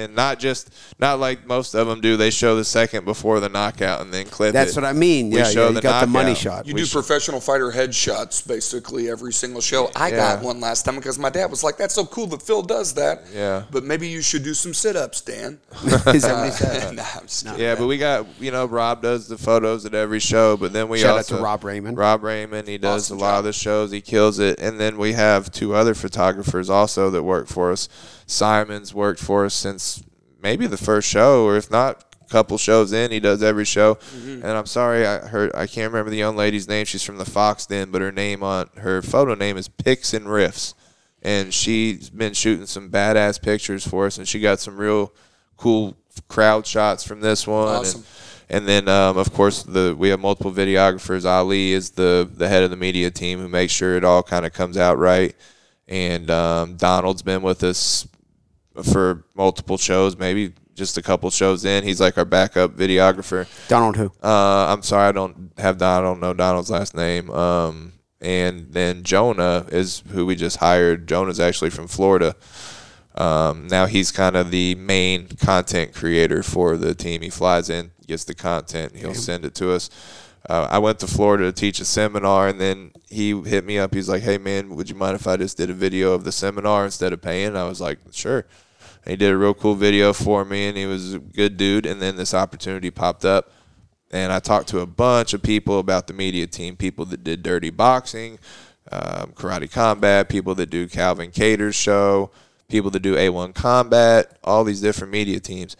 not like most of them do. They show the second before the knockout and then clip it. That's what I mean. You got the money shot. You do professional fighter headshots basically every single show. I got one last time because my dad was like, "That's so cool that Phil does that." Yeah. But maybe you should do some sit-ups, Dan. Is that what he said? Nah, I'm just kidding. Yeah, but we got, Rob does the photos at every show, but then we Shout also out to Rob Raymond. Rob Raymond, he does Awesome a lot job. of the shows. He kills it. And then we have two other photographers also that work for us. Simon's worked for us since maybe the first show, or if not, a couple shows in. He does every show. And I'm sorry, I can't remember the young lady's name. She's from the Fox Den, but her photo name is Picks and Riffs. And she's been shooting some badass pictures for us, and she got some real cool crowd shots from this one. Awesome. And then, of course, we have multiple videographers. Ali is the head of the media team who makes sure it all kind of comes out right. And Donald's been with us for multiple shows, maybe just a couple shows in. He's like our backup videographer. Donald who? I'm sorry, I don't know Donald's last name. And then Jonah is who we just hired. Jonah's actually from Florida. Now he's kind of the main content creator for the team. He flies in, gets the content, he'll send it to us. I went to Florida to teach a seminar, and then he hit me up. He's like, hey, man, would you mind if I just did a video of the seminar instead of paying? I was like, sure. And he did a real cool video for me, and he was a good dude. And then this opportunity popped up. And I talked to a bunch of people about the media team, people that did Dirty Boxing, Karate Combat, people that do Calvin Cater's show, people that do A1 Combat, all these different media teams.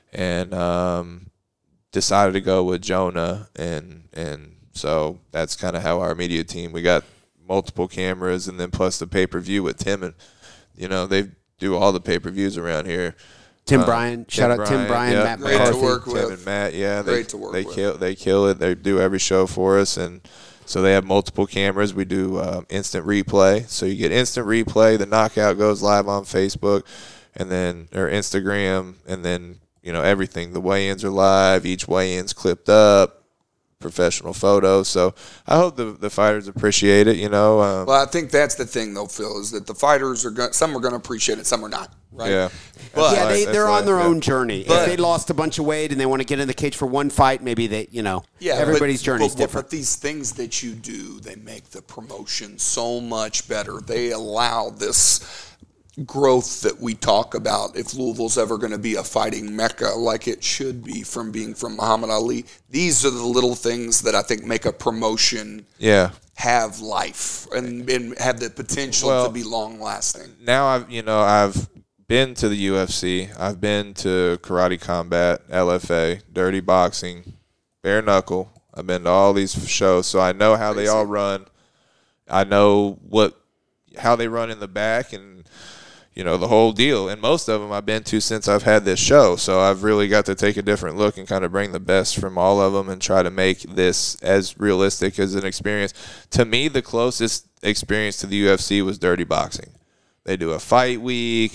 And decided to go with Jonah. And so that's kind of how our media team, we got multiple cameras, and then plus the pay-per-view with Tim. And, they do all the pay-per-views around here. Tim Bryan. Shout out Tim Bryan, yeah. Matt Great McCarthy. to work Tim with. and Matt, yeah. Great to work with. They kill it. They do every show for us. And so they have multiple cameras. We do instant replay. So you get instant replay. The knockout goes live on Facebook or Instagram. And then, everything. The weigh-ins are live. Each weigh-in's clipped up. Professional photos. So I hope the fighters appreciate it, Well, I think that's the thing, though, Phil, is that the fighters some are going to appreciate it, some are not. right? Yeah. But Yeah, That's they're why, on their yeah. own journey. But- if they lost a bunch of weight and they want to get in the cage for one fight, maybe they, everybody's journey is different. But these things that you do, they make the promotion so much better. They allow this growth that we talk about. If Louisville's ever going to be a fighting mecca like it should be from being from Muhammad Ali, these are the little things that I think make a promotion have life and have the potential to be long lasting. Now I've been to the UFC. I've been to Karate Combat, LFA, Dirty Boxing, Bare Knuckle. I've been to all these shows, so I know how they all run. I know how they run in the back and the whole deal. And most of them I've been to since I've had this show. So I've really got to take a different look and kind of bring the best from all of them and try to make this as realistic as an experience. To me, the closest experience to the UFC was Dirty Boxing. They do a fight week.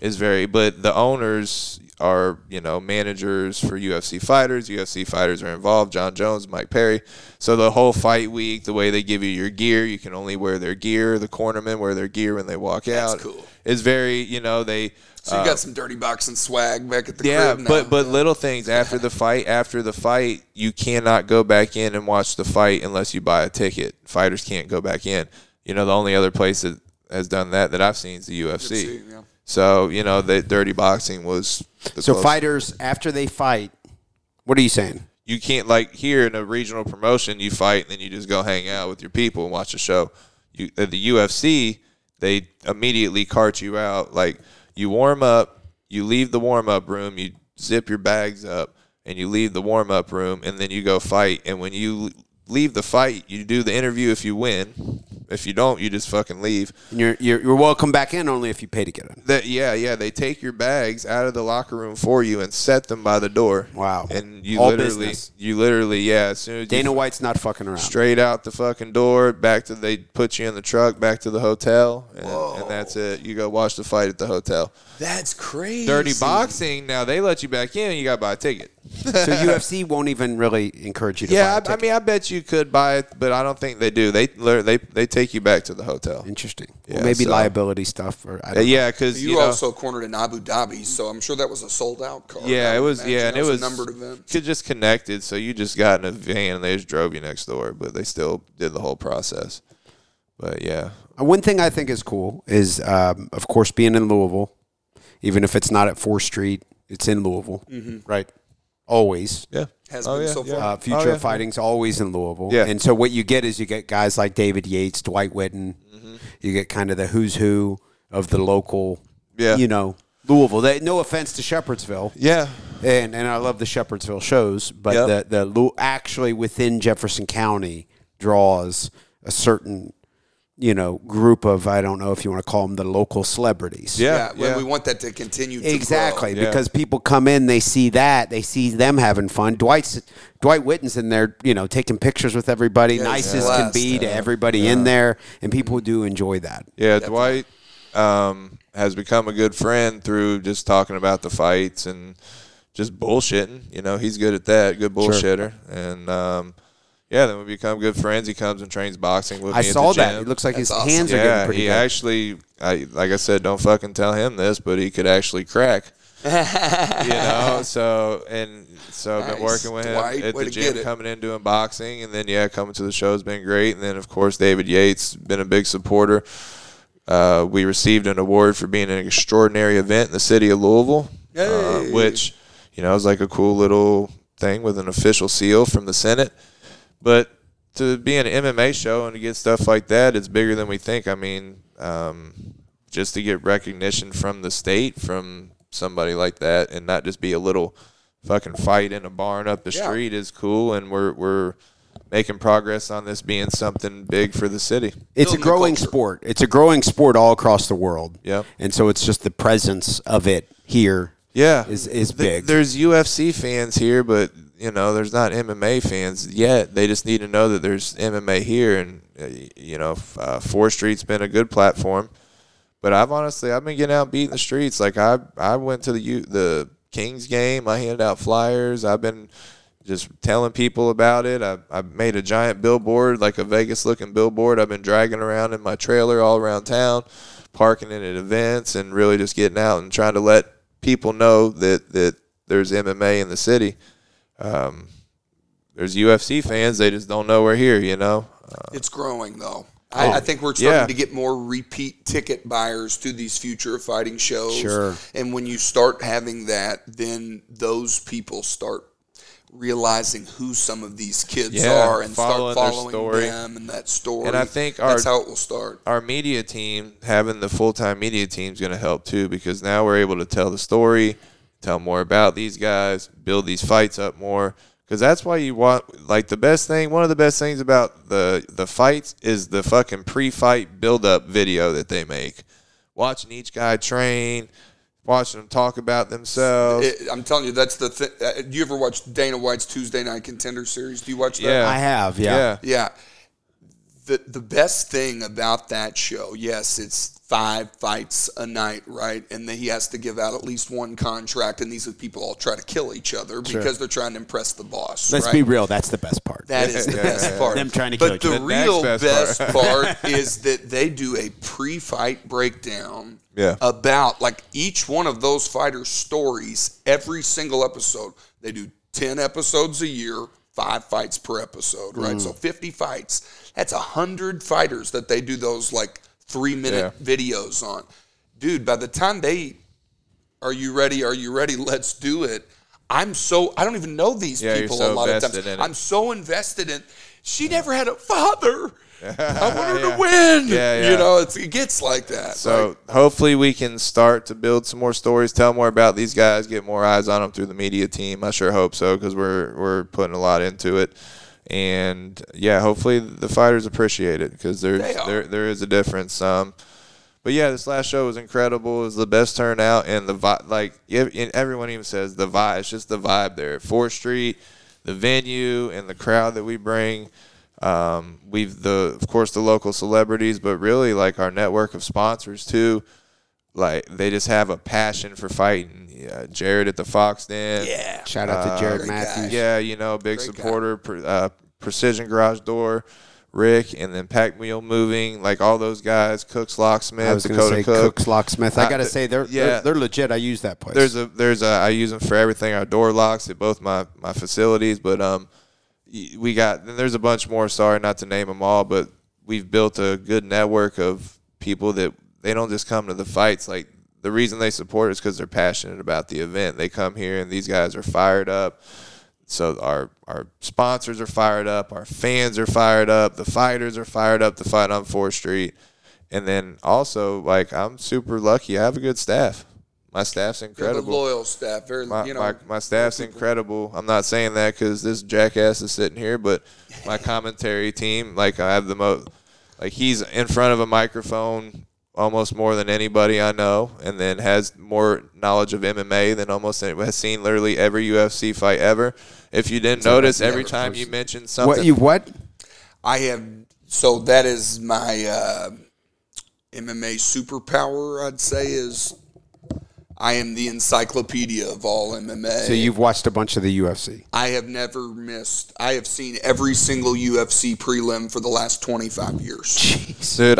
But the owners are, managers for UFC fighters. UFC fighters are involved. John Jones, Mike Perry. So the whole fight week, the way they give you your gear, you can only wear their gear. The cornermen wear their gear when they walk out. That's cool. It's very, they. So you got some Dirty Boxing swag back at the crib now. but little things after the fight, you cannot go back in and watch the fight unless you buy a ticket. Fighters can't go back in. The only other place that has done that I've seen is the UFC. Yeah. So, the Dirty Boxing was the closest. Fighters, after they fight, what are you saying? You can't, like here in a regional promotion, you fight and then you just go hang out with your people and watch a show. At the UFC, they immediately cart you out. Like, you warm up, you leave the warm-up room, you zip your bags up, and you leave the warm-up room, and then you go fight. And when you leave the fight, you do the interview if you win. If you don't, you just fucking leave. And you're welcome back in only if you pay to get in. They take your bags out of the locker room for you and set them by the door. Wow. And business. As soon as Dana White's not fucking around. Straight out the fucking door, they put you in the truck, back to the hotel, and that's it. You go watch the fight at the hotel. That's crazy. Dirty Boxing, now they let you back in, you got to buy a ticket. So UFC won't even really encourage you to buy a ticket. I bet you could buy it, but I don't think they do. They take you back to the hotel. Interesting. Yeah, Well, maybe liability stuff. Or I don't know. Yeah, because you also cornered in Abu Dhabi, so I'm sure that was a sold-out card. Yeah, it was. Yeah, and it was a numbered event. Just connected, so you just got in a van and they just drove you next door, but they still did the whole process. But yeah, one thing I think is cool is, of course, being in Louisville, even if it's not at 4th Street, it's in Louisville, right? Always. yeah, Has been so far. Future of Fighting's always in Louisville. Yeah. And so what you get is you get guys like David Yates, Dwight Whitten. You get kind of the who's who of the local, Louisville. No offense to Shepherdsville. yeah. And I love the Shepherdsville shows, but the actually within Jefferson County draws a certain group of, I don't know if you want to call them the local celebrities. Yeah. Well, we want that to continue to Exactly, grow. because people come in, they see them having fun. Dwight Whitten's in there, taking pictures with everybody, nice as can be to everybody in there, and people do enjoy that. Yeah, Dwight has become a good friend through just talking about the fights and just bullshitting. He's good at that, good bullshitter. And then we become good friends. He comes and trains boxing with me. I saw at the gym. that. It looks like That's his awesome. hands are getting pretty he good. actually, like I said, don't fucking tell him this, but he could actually crack. So I've been working with him Dwight, at way the to get gym, it. coming in doing boxing, and then coming to the show has been great. And then of course David Yates been a big supporter. We received an award for being an extraordinary event in the city of Louisville, which is like a cool little thing with an official seal from the Senate. But to be an MMA show and to get stuff like that, it's bigger than we think. I mean, just to get recognition from the state, from somebody like that, and not just be a little fucking fight in a barn up the street is cool. And we're making progress on this being something big for the city. It's a growing sport. It's a growing sport all across the world. Yeah. And so it's just the presence of it here is big. There's UFC fans here, but there's not MMA fans yet. They just need to know that there's MMA here, and 4th Street's been a good platform. But I've been getting out beating the streets. Like I went to the Kings game. I handed out flyers. I've been just telling people about it. I made a giant billboard, like a Vegas looking billboard. I've been dragging around in my trailer all around town, parking it at events and really just getting out and trying to let people know that there's MMA in the city. There's UFC fans, they just don't know we're here, you know. It's growing, though. I think we're starting to get more repeat ticket buyers to these Future of Fighting shows. Sure. And when you start having that, then those people start realizing who some of these kids are and start following them and that story. And I think that's how it will start. Our media team, having the full-time media team is going to help too, because now we're able to tell the story, tell more about these guys, build these fights up more. Because that's why you want, like, the best thing, one of the best things about the fights is the fucking pre-fight build-up video that they make. Watching each guy train, watching them talk about themselves. I'm telling you, that's the thing. Do you ever watch Dana White's Tuesday Night Contender series? Do you watch that? Yeah. I have, yeah. Yeah. The best thing about that show, yes, it's 5 fights a night, right? And then he has to give out at least one contract, and these are people all try to kill each other because they're trying to impress the boss. Let's be real, that's the best part. That is the best part. Them trying to kill each other. But the real best part is that they do a pre-fight breakdown about, like, each one of those fighters' stories, every single episode. They do 10 episodes a year, 5 fights per episode, right? So 50 fights. That's 100 fighters that they do those, like, 3-minute videos on. Dude, by the time are you ready, let's do it, I don't even know these people a lot of times. I'm so invested in, she never had a father. I want her to win. You know, it gets like that. So hopefully we can start to build some more stories, tell more about these guys, get more eyes on them through the media team. I sure hope so, because we're putting a lot into it. And hopefully the fighters appreciate it, because there is a difference. But this last show was incredible. It was the best turnout, and the vibe, like everyone even says the vibe. It's just the vibe there at 4th Street, the venue, and the crowd that we bring. Of course the local celebrities, but really like our network of sponsors too. Like, they just have a passion for fighting. Jared at the Fox Den. Yeah. Shout out to Jared Matthews. Yeah, big great supporter. Precision Garage Door, Rick, and then Pack Wheel Moving. Like, all those guys. Cook's Locksmith. I was going to say Cook's Locksmith. I got to say, they're legit. I use that place. I use them for everything. Our door locks at both my facilities. But there's a bunch more. Sorry not to name them all, but we've built a good network of people that they don't just come to the fights. Like, the reason they support is because they're passionate about the event. They come here, and these guys are fired up. So our sponsors are fired up. Our fans are fired up. The fighters are fired up to fight on 4th Street. And then also, like, I'm super lucky. I have a good staff. My staff's incredible. A loyal staff. My staff's incredible. I'm not saying that because this jackass is sitting here, but my commentary team, like, I have the most. Like, he's in front of a microphone almost more than anybody I know, and then has more knowledge of MMA than almost anybody. Has seen literally every UFC fight ever. If you didn't notice, every time you mentioned something. What? I have. So that is my MMA superpower, I'd say, is I am the encyclopedia of all MMA. So you've watched a bunch of the UFC. I have never missed. I have seen every single UFC prelim for the last 25 years. Jeez. Dude,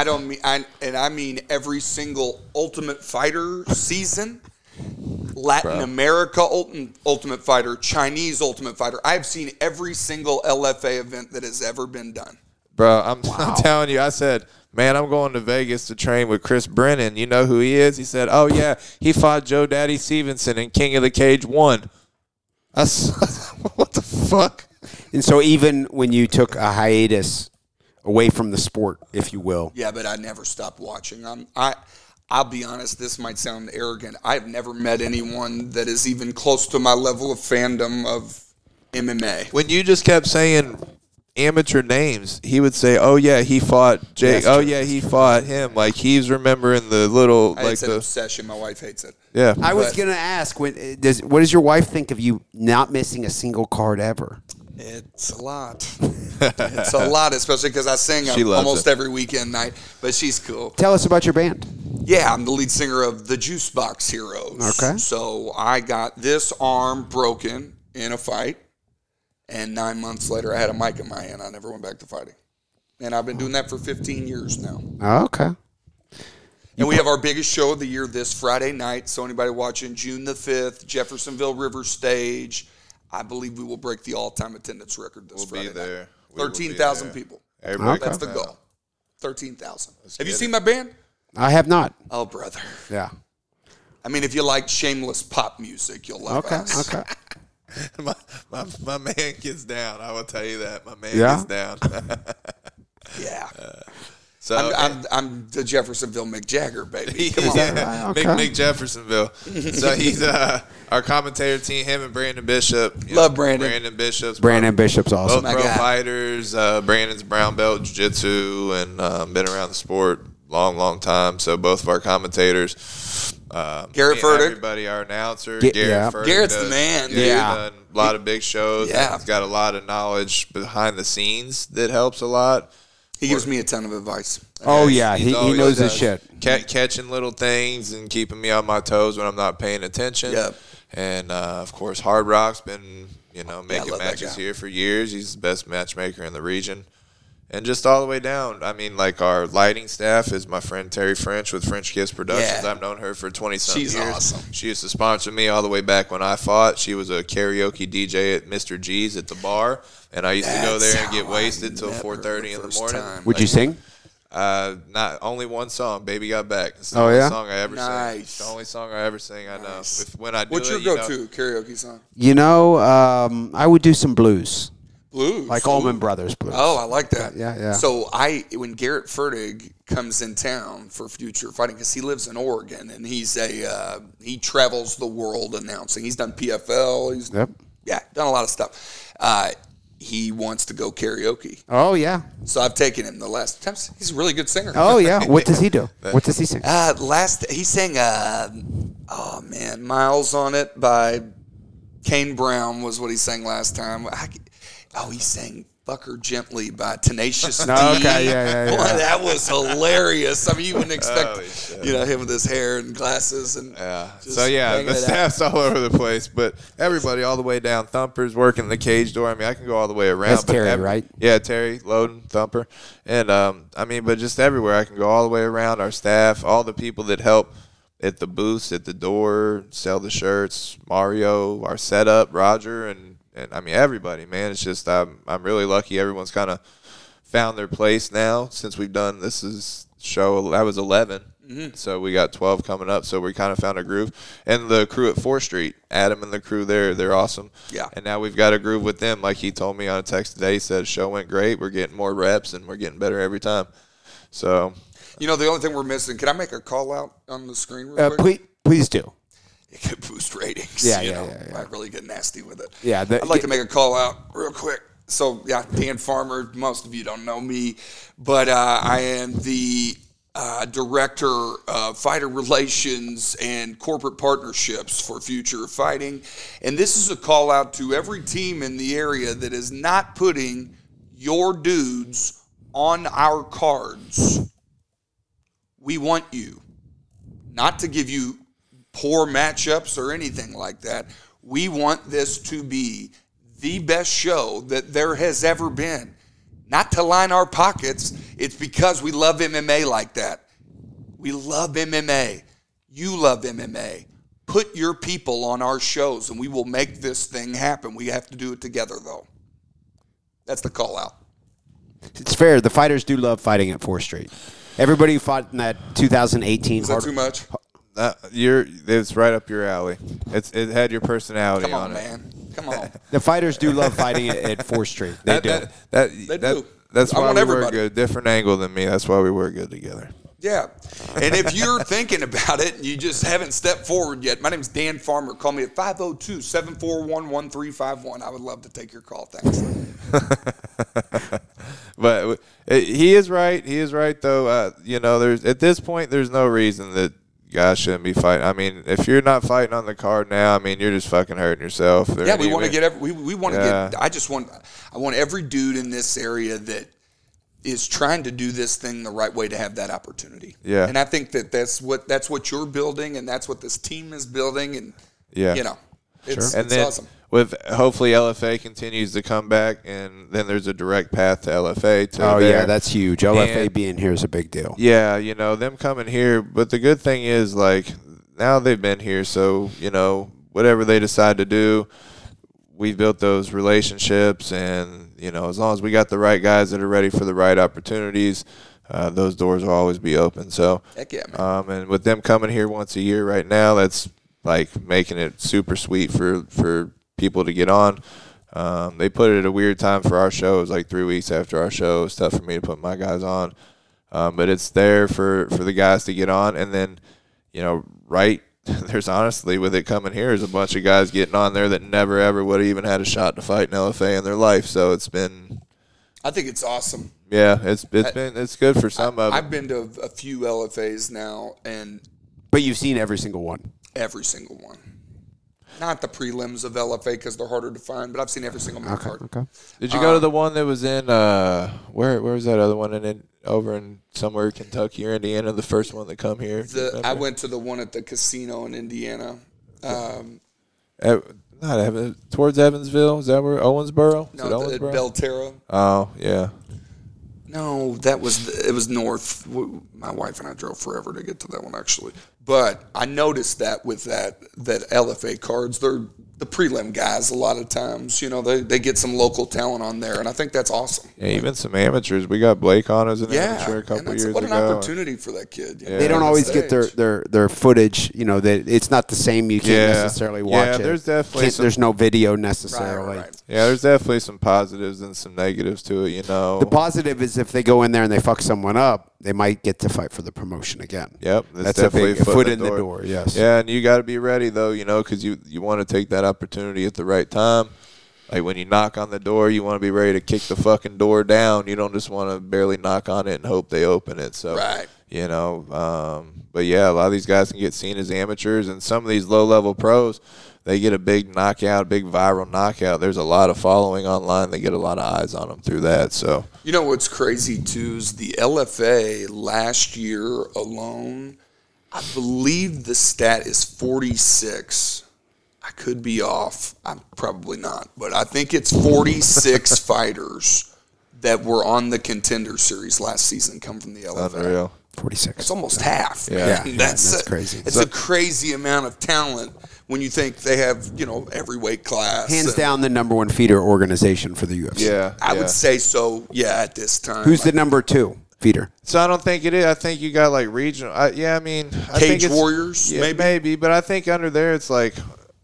I mean every single Ultimate Fighter season, Latin America Ultimate Fighter, Chinese Ultimate Fighter. I have seen every single LFA event that has ever been done. Bro, I'm telling you, I said, man, I'm going to Vegas to train with Chris Brennan. You know who he is? He said, oh, yeah, he fought Joe Daddy Stevenson in King of the Cage 1. What the fuck? And so even when you took a hiatus away from the sport, if you will. Yeah, but I never stopped watching. I'll be honest, this might sound arrogant. I've never met anyone that is even close to my level of fandom of MMA. When you just kept saying amateur names, he would say, oh yeah, he fought Jake. Oh yeah, he fought him. Like, he's remembering the little, it's an obsession. My wife hates it. Yeah. I was going to ask, what does your wife think of you not missing a single card ever? It's a lot. It's a lot, especially because I sing almost every weekend night, but she's cool. Tell us about your band. Yeah, I'm the lead singer of the Juice Box Heroes. Okay. So I got this arm broken in a fight. And 9 months later, I had a mic in my hand. I never went back to fighting. And I've been doing that for 15 years now. Oh, okay. And we have our biggest show of the year this Friday night. So anybody watching, June the 5th, Jeffersonville River Stage. I believe we will break the all-time attendance record this Friday night. We'll be there. 13,000 people. That's the goal. 13,000. Have you seen my band? I have not. Oh, brother. Yeah. I mean, if you like shameless pop music, you'll love us. Okay. my man gets down. I will tell you that. My man gets down. Yeah. So I'm the Jeffersonville Mick Jagger, baby. Come on. Mick Jeffersonville. So he's our commentator team, him and Brandon Bishop. Love Brandon. Brandon Bishop's awesome. Both pro fighters. Brandon's brown belt jiu-jitsu and been around the sport long time. So both of our commentators. Garrett Furtick. Everybody, our announcer. Garrett Furtick. Garrett's the man. He's done a lot of big shows. Yeah. He's got a lot of knowledge behind the scenes that helps a lot. He gives me a ton of advice. Oh, yeah. He knows his shit. Catching little things and keeping me on my toes when I'm not paying attention. Yep. And, of course, Hard Rock's been, making matches here for years. He's the best matchmaker in the region. And just all the way down, I mean, like our lighting staff is my friend Terry French with French Kiss Productions. Yeah. I've known her for 20-something years. She's awesome. She used to sponsor me all the way back when I fought. She was a karaoke DJ at Mr. G's at the bar, and I used to go there and get wasted till 4:30 in the morning. Would you sing? Not only one song, "Baby Got Back." It's the only song I ever sing. It's the only song I ever sing. I know. When I do What's your go-to karaoke song? I would do some blues. Blues, like Allman Brothers blues. Oh, I like that. Yeah. So when Garrett Furtick comes in town for Future Fighting, because he lives in Oregon and he's he travels the world announcing. He's done PFL. He's done a lot of stuff. He wants to go karaoke. Oh yeah. So I've taken him the last times. He's a really good singer. Oh yeah. What does he do? What does he sing? He sang Miles on It by Kane Brown was what he sang last time. He sang Fuck Her Gently by Tenacious D. Okay, yeah. Boy, that was hilarious. I mean, you wouldn't expect, him with his hair and glasses. And the staff's all over the place, but everybody all the way down. Thumper's working the cage door. I mean, I can go all the way around. That's Terry, right? Yeah, Terry, Loden, Thumper. And, but just everywhere. I can go all the way around. Our staff, all the people that help at the booths, at the door, sell the shirts, Mario, our setup, Roger, and I mean, everybody, man. It's just I'm really lucky. Everyone's kind of found their place now since we've done this show. That was 11, so we got 12 coming up. So we kind of found a groove. And the crew at 4th Street, Adam and the crew there, they're awesome. Yeah. And now we've got a groove with them. Like he told me on a text today, he said the show went great. We're getting more reps and we're getting better every time. So, the only thing we're missing. Can I make a call out on the screen real quick? Please do. It could boost ratings. Yeah. Might really get nasty with it. Yeah. I'd like to make a call out real quick. So, Dan Farmer, most of you don't know me, but I am the Director of Fighter Relations and Corporate Partnerships for Future Fighting. And this is a call out to every team in the area that is not putting your dudes on our cards. We want you not to give you poor matchups or anything like that. We want this to be the best show that there has ever been. Not to line our pockets. It's because we love MMA like that. We love MMA. You love MMA. Put your people on our shows and we will make this thing happen. We have to do it together, though. That's the call out. It's fair. The fighters do love fighting at 4th Street. Everybody who fought in that 2018. Is that too much? It's right up your alley. It had your personality Come on, it. man. Come on. The fighters do love fighting at 4th Street. They do. They do. That's why we everybody. work good. Different angle than me. That's why we work good together. Yeah. And if you're thinking about it and you just haven't stepped forward yet, my name's Dan Farmer. Call me at 502-741-1351. I would love to take your call. Thanks. But he is right. He is right, though. There's at this point, there's no reason that guys shouldn't be fighting. I mean, if you're not fighting on the card now, I mean, you're just fucking hurting yourself. Yeah, we want to get we want to get. I want every dude in this area that is trying to do this thing the right way to have that opportunity. Yeah, and I think that's what you're building, and that's what this team is building, and yeah, it's and awesome. with hopefully LFA continues to come back, and then there's a direct path to LFA. Yeah, that's huge. LFA being here is a big deal. Yeah, them coming here. But the good thing is, like, now they've been here, so, whatever they decide to do, we've built those relationships, and, as long as we got the right guys that are ready for the right opportunities, those doors will always be open. So, heck yeah, man. And with them coming here once a year right now, that's, like, making it super sweet for people to get on. They put it at a weird time for our show. It was like 3 weeks after our show. It's tough for me to put my guys on. But it's there for the guys to get on. And then, there's honestly, with it coming here, there's a bunch of guys getting on there that never, ever would have even had a shot to fight in LFA in their life. So it's been... I think it's awesome. Yeah, it's good for some of them. I've been to a few LFAs now, But you've seen every single one. Every single one. Not the prelims of LFA because they're harder to find, but I've seen every single main card. Okay. Did you go to the one that was in where was that other one over in somewhere Kentucky or Indiana? The first one that come here. I went to the one at the casino in Indiana. Not towards Evansville. Is that where Owensboro? No, Owensboro? Belterra. Oh yeah. No, it was north. My wife and I drove forever to get to that one, actually. But I noticed that with that LFA cards, they're the prelim guys a lot of times. They get some local talent on there, and I think that's awesome. Yeah, even some amateurs. We got Blake on as an amateur a couple years ago. What an opportunity for that kid. They don't always get their footage. It's not the same. You can't necessarily watch it. There's definitely there's no video necessarily. Right. Yeah, there's definitely some positives and some negatives to it. The positive is if they go in there and they fuck someone up, they might get to fight for the promotion again. Yep, that's definitely a big foot in the door. Yes. Yeah, and you got to be ready though, because you want to take that opportunity at the right time. Like when you knock on the door, you want to be ready to kick the fucking door down. You don't just want to barely knock on it and hope they open it. So, right. But yeah, a lot of these guys can get seen as amateurs, and some of these low-level pros, they get a big knockout, big viral knockout. There's a lot of following online. They get a lot of eyes on them through that. So, what's crazy too is the LFA last year alone, I believe the stat is 46. I could be off. I'm probably not, but I think it's 46 fighters that were on the Contender Series last season come from the LFA. Unreal. 46. That's almost half. Yeah, That's crazy. It's a crazy amount of talent when you think they have, every weight class. Hands down the number one feeder organization for the UFC. Yeah. I would say so, at this time. Who's the number two feeder? So I don't think it is. I think you got like regional. I Cage think Warriors, maybe. But I think under there it's like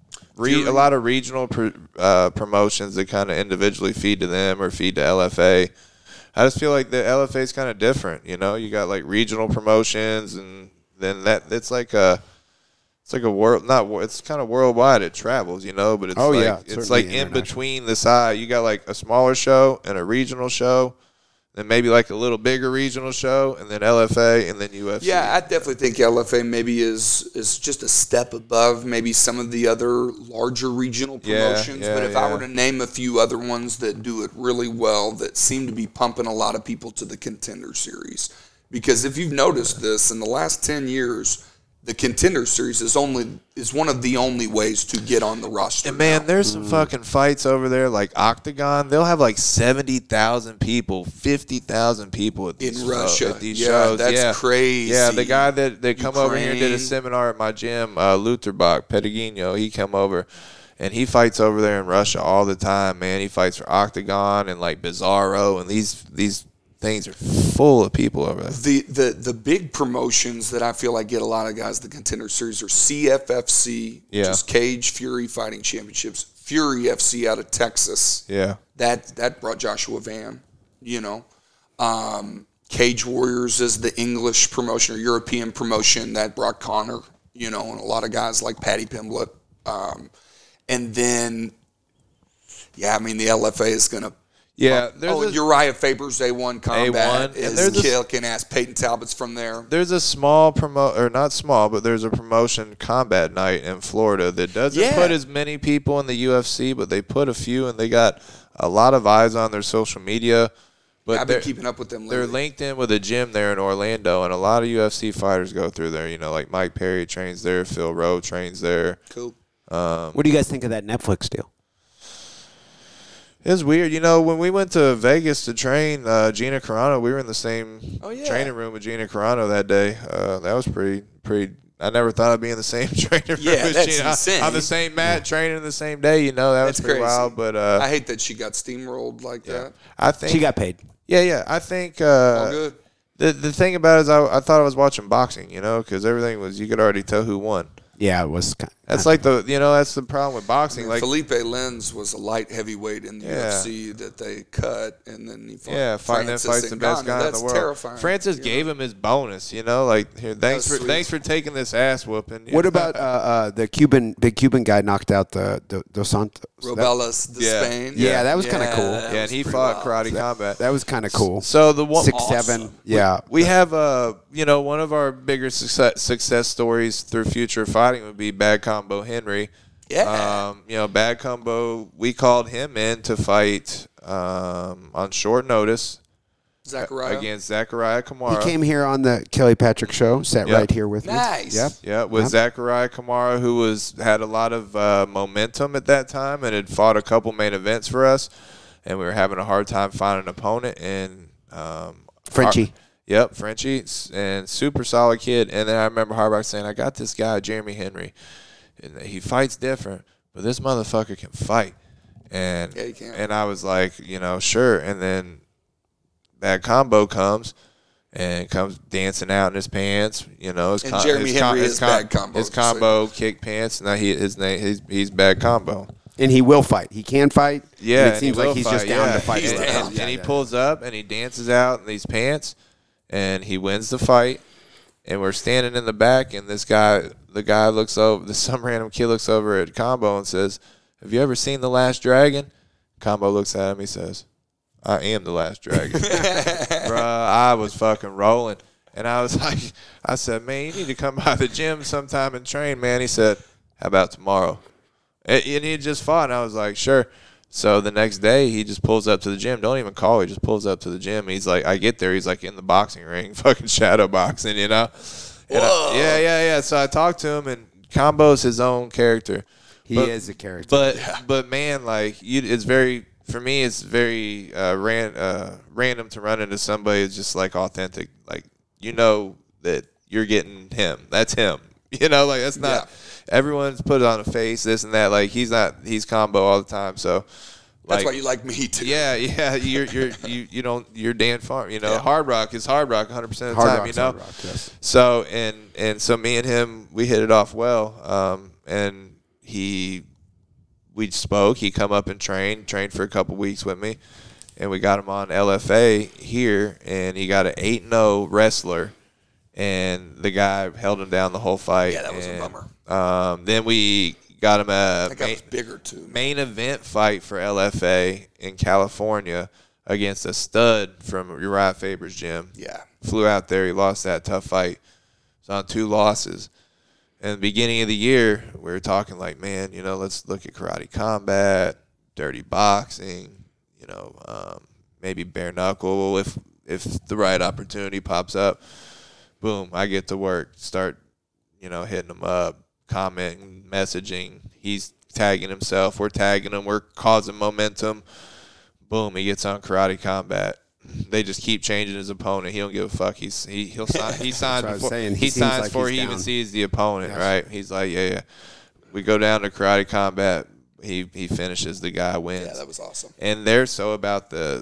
a lot of regional promotions that kind of individually feed to them or feed to LFA. I just feel like the LFA is kind of different. You got like regional promotions, and then it's like a world, it's kind of worldwide. It travels, but it's it's like in between the side. You got like a smaller show and a regional show, then maybe like a little bigger regional show, and then LFA, and then UFC. Yeah, I definitely think LFA maybe is just a step above maybe some of the other larger regional promotions. But if I were to name a few other ones that do it really well, that seem to be pumping a lot of people to the Contender Series. Because if you've noticed this, in the last 10 years, the Contender Series is one of the only ways to get on the roster. And man, there's some fucking fights over there, like Octagon. They'll have like 70,000 people, 50,000 people at these Russia. At these shows. That's crazy. Yeah, the guy that come over here and did a seminar at my gym, Lutherbach Pedigino, he come over. And he fights over there in Russia all the time, man. He fights for Octagon and like Bizarro, and these things are full of people over there. The big promotions that I feel like get a lot of guys the Contender Series are CFFC, which is Cage Fury Fighting Championships, Fury FC out of Texas. Yeah. That brought Joshua Van, Cage Warriors is the English promotion or European promotion that brought Connor, and a lot of guys like Paddy Pimblett. And then, the LFA is going to. Yeah. Uriah Faber's A1 Combat A1, is kicking ass. Peyton Talbot's from there. There's a small not small, but there's a promotion combat night in Florida that doesn't put as many people in the UFC, but they put a few, and they got a lot of eyes on their social media. But I've been keeping up with them lately. They're linked in with a gym there in Orlando, and a lot of UFC fighters go through there. Like Mike Perry trains there, Phil Rowe trains there. Cool. What do you guys think of that Netflix deal? It was weird. You know, when we went to Vegas to train Gina Carano, we were in the same training room with Gina Carano that day. That was pretty. I never thought I'd be in the same training room with Gina. Insane. On the same mat, training the same day. You know, that was pretty crazy. wild. But I hate that she got steamrolled like that. I think She got paid. Yeah. I think All good. the thing about it is I thought I was watching boxing. You know, because everything was, you could already tell who won. Yeah, it was. That's like that's the problem with boxing. I mean, like Felipe Lenz was a light heavyweight in the UFC that they cut, and then he fought fights the best guy in the world. Terrifying. Francis gave him his bonus. You know, like here, thanks for taking this ass whooping. What about the Cuban guy knocked out the Dos Santos? Robellas, Spain. Yeah, that was kind of cool. Yeah, and he fought karate combat. That was kind of cool. So the one 6'7". Yeah, we have one of our bigger success stories through future fighting would be Bad Combo Henry. Yeah. Bad Combo, we called him in to fight on short notice against Zachariah Kamara. he came here on the Kelly Patrick show, sat right here with me. Nice. Yep. With Zachariah Kamara, who had a lot of momentum at that time and had fought a couple main events for us, and we were having a hard time finding an opponent. And Frenchie. Frenchie, and super solid kid. And then I remember Hardrock saying, I got this guy, Jeremy Henry, and he fights different, but this motherfucker can fight. And he can. And I was like, sure. And then Bad Combo comes dancing out in his pants. Jeremy Henry is Bad Combo. His combo kick pants. Now he's Bad Combo. And he will fight. He can fight. Yeah, and it seems like he's just down to fight. And he pulls up and he dances out in these pants, and he wins the fight. And we're standing in the back, and the guy looks over, some random kid looks over at Combo and says, "Have you ever seen The Last Dragon?" Combo looks at him, he says, "I am the last dragon." Bruh, I was fucking rolling. And I was like, I said, "Man, you need to come by the gym sometime and train, man." He said, "How about tomorrow?" And he just fought, and I was like, "Sure." So the next day, he just pulls up to the gym. Don't even call. He just pulls up to the gym. He's like, I get there. He's like in the boxing ring, fucking shadow boxing, And yeah. So I talked to him, and Combo's his own character. He is a character. But man, like it's very, for me, it's very random to run into somebody who's just like authentic. Like that you're getting him. That's him. Like that's not. Yeah. Everyone's put on a face, this and that. Like he's Combo all the time. So that's why you like me too. Yeah. You're Dan Farm. Hard Rock is Hard Rock 100% of the time. Hard Rock, yes. So and so me and him, we hit it off well. And we spoke. He come up and trained for a couple weeks with me, and we got him on LFA here, and he got an 8-0 wrestler, and the guy held him down the whole fight. Yeah, that was a bummer. Then we got him a that guy was bigger too. Main event fight for LFA in California against a stud from Uriah Faber's gym. Yeah. Flew out there. He lost that tough fight. It's on 2 losses. In the beginning of the year, we were talking like, man, let's look at karate combat, dirty boxing, maybe bare knuckle if the right opportunity pops up. Boom, I get to work, start, hitting him up, commenting, messaging. He's tagging himself. We're tagging him. We're causing momentum. Boom, he gets on karate combat. They just keep changing his opponent. He don't give a fuck. He signs before he even sees the opponent, yes. Right? He's like, yeah. We go down to karate combat. He finishes. The guy wins. Yeah, that was awesome. And they're so about the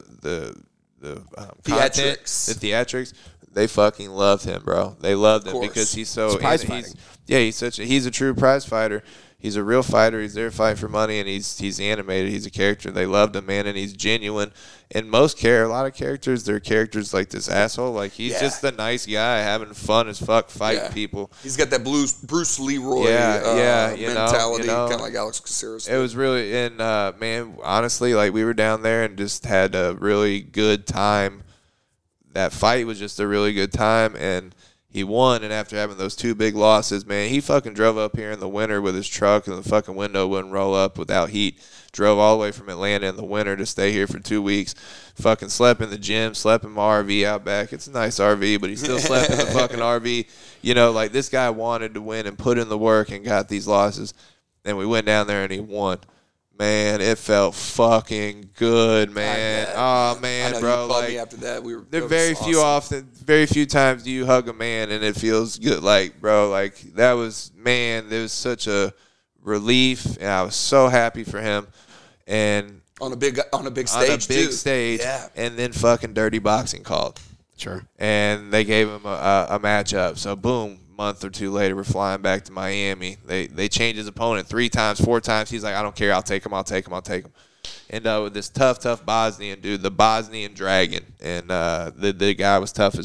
theatrics. The theatrics. They fucking loved him, bro. They loved him because he's so. He's a true prize fighter. He's a real fighter. He's there fighting for money, and he's animated. He's a character. They loved him, man, and he's genuine. And a lot of characters, they're characters like this asshole. Like, he's just the nice guy having fun as fuck fighting people. He's got that Bruce Leroy mentality, kind of like Alex Caceres. It was really, and man, honestly, like we were down there and just had a really good time. That fight was just a really good time, and he won, and after having those 2 big losses, man, he fucking drove up here in the winter with his truck, and the fucking window wouldn't roll up without heat. Drove all the way from Atlanta in the winter to stay here for 2 weeks. Fucking slept in the gym, slept in my RV out back. It's a nice RV, but he still slept in the fucking RV. Like this guy wanted to win and put in the work and got these losses. And we went down there and he won. Man, it felt fucking good, man. Oh man, I know bro. You called like me after that. there are very few times do you hug a man and it feels good. Like, bro, like that was, man, there was such a relief, and I was so happy for him. And on a big stage, yeah. And then fucking Dirty Boxing called. Sure. And they gave him a matchup. So boom, month or two later, we're flying back to Miami. They changed his opponent 3 times, 4 times. He's like, I don't care. I'll take him. End up with this tough Bosnian dude, the Bosnian Dragon. And the guy was tough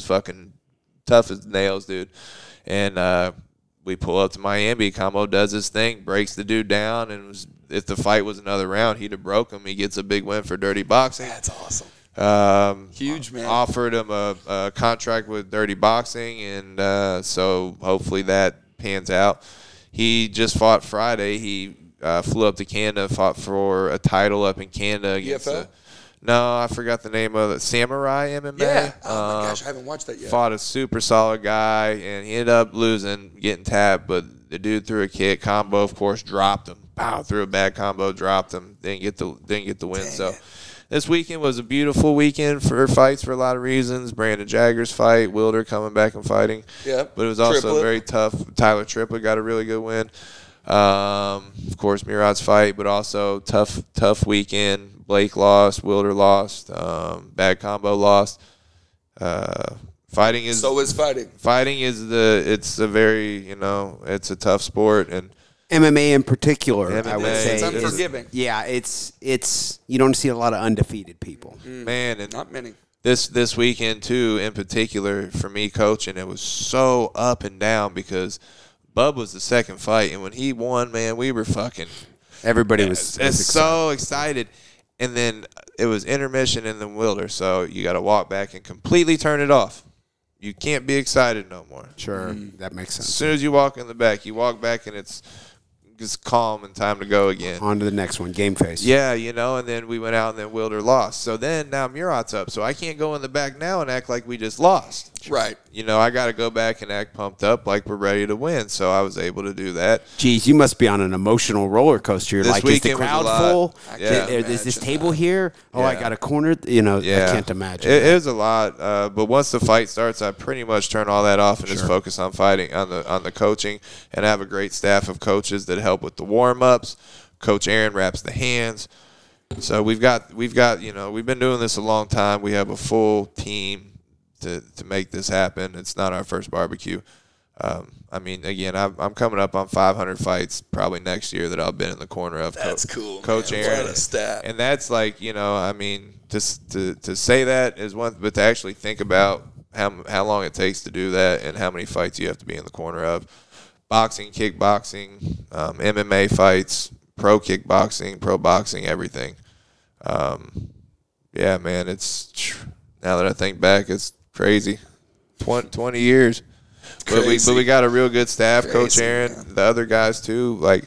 as nails, dude. And we pull up to Miami. Combo does his thing, breaks the dude down, and if the fight was another round, he'd have broke him. He gets a big win for Dirty Boxing. That's awesome. Huge, man. Offered him a contract with Dirty Boxing, and so hopefully that pans out. He just fought Friday. He flew up to Canada, fought for a title up in Canada against no, I forgot the name of it. Samurai MMA. Yeah. Oh my gosh, I haven't watched that yet. Fought a super solid guy, and he ended up losing, getting tapped. But the dude threw a kick. Combo, of course, dropped him. Pow! Threw a bad combo, dropped him. Didn't get the win. So this weekend was a beautiful weekend for fights for a lot of reasons. Brandon Jagger's fight, Wilder coming back and fighting. Yeah. But it was also very tough. Tyler Triplett got a really good win. Of course, Murad's fight, but also tough weekend. Blake lost, Wilder lost, Bad Combo lost. Fighting is fighting. Fighting is it's a very, it's a tough sport, and MMA in particular, I would say, it's unforgiving. It's you don't see a lot of undefeated people. Man, and not many. This weekend too, in particular for me coaching, it was so up and down because Bub was the second fight, and when he won, man, we were fucking. Everybody was so excited. And then it was intermission and then Wilder, so you got to walk back and completely turn it off. You can't be excited no more. Sure, that makes sense. As soon as you walk in the back, you walk back and it's just calm and time to go again. On to the next one, game face. Yeah, and then we went out and then Wilder lost. So then now Murat's up, so I can't go in the back now and act like we just lost. Right. I got to go back and act pumped up like we're ready to win. So I was able to do that. Geez, you must be on an emotional roller coaster. You're like, is the crowd full? Yeah. Is this table here? Oh, yeah. I got a corner. I can't imagine. It is a lot. But once the fight starts, I pretty much turn all that off and just focus on fighting, on the coaching, and I have a great staff of coaches that help with the warm-ups. Coach Aaron wraps the hands. So we've got we've been doing this a long time. We have a full team to make this happen. It's not our first barbecue. Again, I'm coming up on 500 fights probably next year that I've been in the corner of. That's cool, Coach man. Aaron. What a stat. And that's like, just to say that is one, but to actually think about how long it takes to do that and how many fights you have to be in the corner of. Boxing, kickboxing, MMA fights, pro kickboxing, pro boxing, everything. Yeah, man, it's, now that I think back, it's crazy. 20 years. But we got a real good staff. Coach Aaron, man. The other guys too, like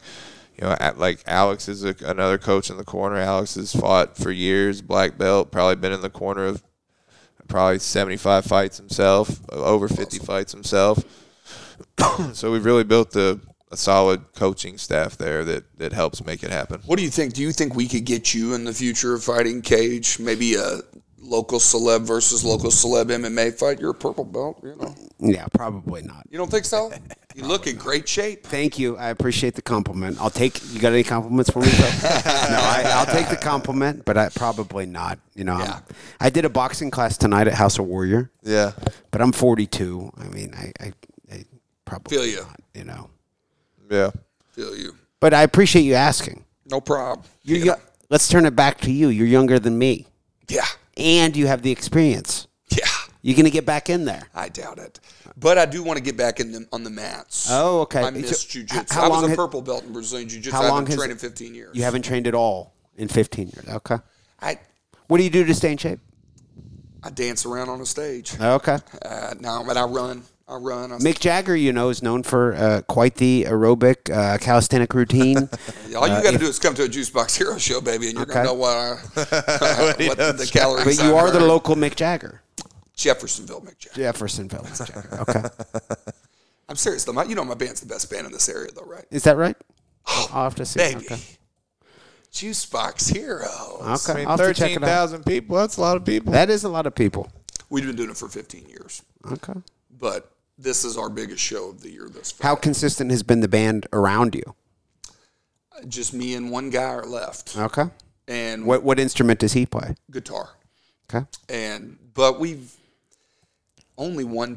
Alex is another coach in the corner. Alex has fought for years, black belt, probably been in the corner of probably 75 fights himself, over 50 fights himself. So we've really built a solid coaching staff there that helps make it happen. What do you think? Do you think we could get you in the future of fighting cage? Maybe a local celeb versus local celeb MMA fight? You're a purple belt, Yeah, probably not. You don't think so? You look in great shape. Thank you. I appreciate the compliment. You got any compliments for me, Phil? No, I'll take the compliment, but probably not. I did a boxing class tonight at House of Warrior. Yeah. But I'm 42. I mean, I probably feel you. Not, Yeah. Feel you. But I appreciate you asking. No problem. Let's turn it back to you. You're younger than me. Yeah. And you have the experience. Yeah. You're going to get back in there. I doubt it. But I do want to get back on the mats. Oh, okay. I miss jiu-jitsu. I was a purple belt in Brazilian jiu-jitsu. I haven't trained in 15 years. You haven't trained at all in 15 years. Okay. What do you do to stay in shape? I dance around on a stage. Okay. No, but I run. Mick Jagger, is known for quite the aerobic calisthenic routine. All you got to do is come to a Juice Box Hero show, baby, and you're going to know what the calories. But you are the local Mick Jagger. Jeffersonville Mick Jagger. Jeffersonville Mick Jagger. Okay. I'm serious, though. My band's the best band in this area, though, right? Is that right? I'll have to see. Baby. Okay. Juice Box Heroes. Okay. I mean, I'll have to check it out. 13,000 people. That's a lot of people. That is a lot of people. We've been doing it for 15 years. Okay. But this is our biggest show of the year this Friday. How consistent has been the band around you? Just me and one guy are left. Okay. And What instrument does he play? guitar. Okay. But we've only one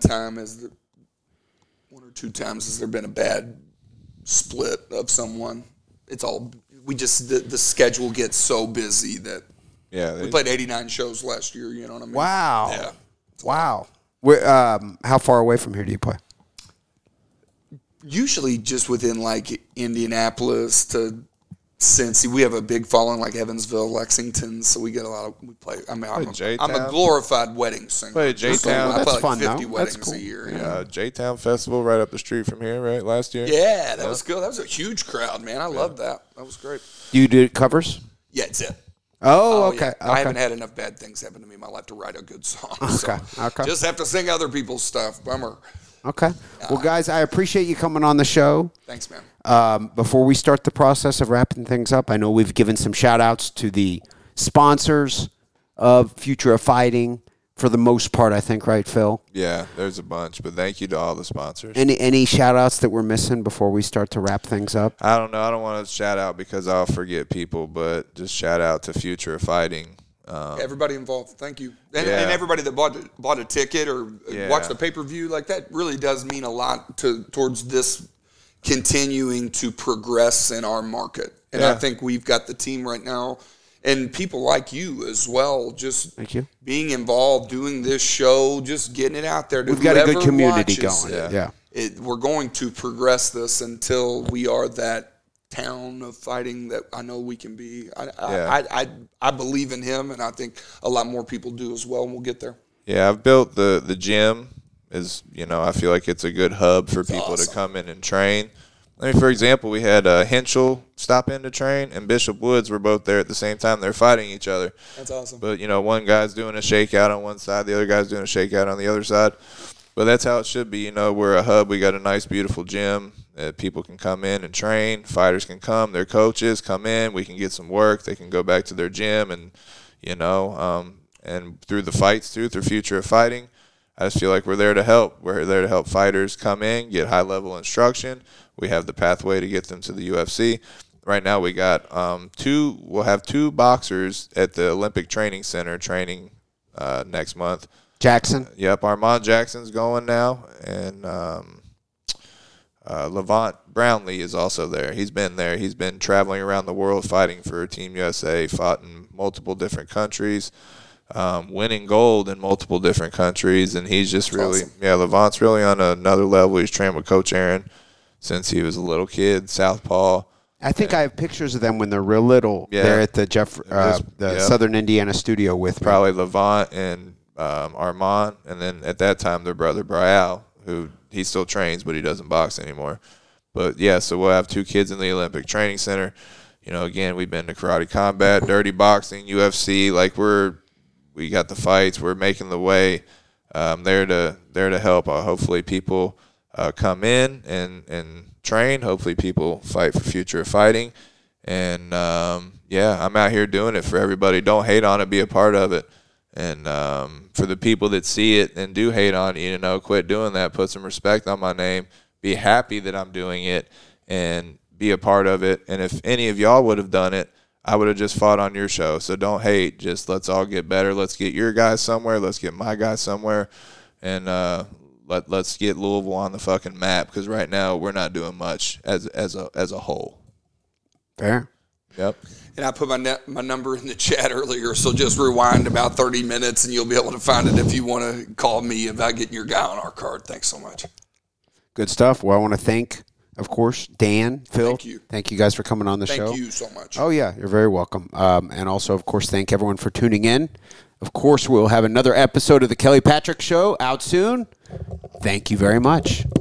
or two times has there been a bad split of someone. It's all the schedule gets so busy that we played 89 shows last year. You know what I mean? Wow. Yeah. Wow. How far away from here do you play? Usually just within like Indianapolis to Cincy. We have a big following like Evansville, Lexington, so we get a lot of. We play. I mean, I'm a glorified wedding singer. Play J-Town. I play like fun, 50 though. weddings That's cool. a year. Yeah. J-Town Festival right up the street from here, right? Last year. Yeah, that was good. That was a huge crowd, man. I loved that. That was great. Do you do covers? Yeah, it's it. Oh, okay. Yeah. I haven't had enough bad things happen to me in my life to write a good song. Okay. So Okay. just have to sing other people's stuff. Bummer. Okay. Well, guys, I appreciate you coming on the show. Thanks, man. Before we start the process of wrapping things up, I know we've given some shout-outs to the sponsors of Future of Fighting for the most part, I think, right, Phil? Yeah, there's a bunch, but thank you to all the sponsors. Any shout-outs that we're missing before we start to wrap things up? I don't know. I don't want to shout out because I'll forget people, but just shout out to Future of Fighting. Everybody involved, thank you, and everybody that bought a ticket or watched the pay-per-view, like that really does mean a lot towards this continuing to progress in our market. And I think we've got the team right now, and people like you as well. Just Thank you. Being involved, doing this show, just getting it out there. To We've got a good whoever community watches going. it. We're going to progress this until we are that town of fighting that I know we can be. I believe in him, and I think a lot more people do as well, and we'll get there. Yeah, I've built the gym. I feel like it's a good hub for people to come in and train. I mean, for example, we had Henschel stop in to train, and Bishop Woods were both there at the same time. They're fighting each other. That's awesome. But, one guy's doing a shakeout on one side, the other guy's doing a shakeout on the other side. But that's how it should be. We're a hub. We got a nice, beautiful gym that people can come in and train. Fighters can come. Their coaches come in. We can get some work. They can go back to their gym and, and through the fights, through Future of Fighting, I just feel like we're there to help. We're there to help fighters come in, get high-level instruction. We have the pathway to get them to the UFC. Right now we got we'll have two boxers at the Olympic Training Center training next month. Jackson? Yep, Armand Jackson's going now, and Levant Brownlee is also there. He's been there. He's been traveling around the world fighting for Team USA, fought in multiple different countries, winning gold in multiple different countries, and he's just really awesome. Levant's really on another level. He's trained with Coach Aaron since he was a little kid, southpaw. I think I have pictures of them when they're real little. Yeah. They're at the Southern Indiana studio with probably Levant and Armand, and then at that time their brother Brial, who he still trains but he doesn't box anymore. But so we'll have two kids in the Olympic Training Center. Again, we've been to Karate Combat, Dirty Boxing, UFC. Like we got the fights. We're making the way. There to help. Hopefully people come in and train. Hopefully people fight for Future of Fighting. And I'm out here doing it for everybody. Don't hate on it. Be a part of it. And for the people that see it and do hate on it, quit doing that. Put some respect on my name. Be happy that I'm doing it and be a part of it. And if any of y'all would have done it, I would have just fought on your show. So don't hate. Just let's all get better. Let's get your guys somewhere. Let's get my guys somewhere. And let's get Louisville on the fucking map, because right now we're not doing much as a whole. Fair. Yep. And I put my number in the chat earlier, so just rewind about 30 minutes and you'll be able to find it if you want to call me about getting your guy on our card. Thanks so much. Good stuff. Well, I want to thank, of course, Dan, Phil. Thank you. Thank you guys for coming on the show. Thank you so much. Oh, yeah. You're very welcome. And also, of course, thank everyone for tuning in. Of course, we'll have another episode of The Kelly Patrick Show out soon. Thank you very much.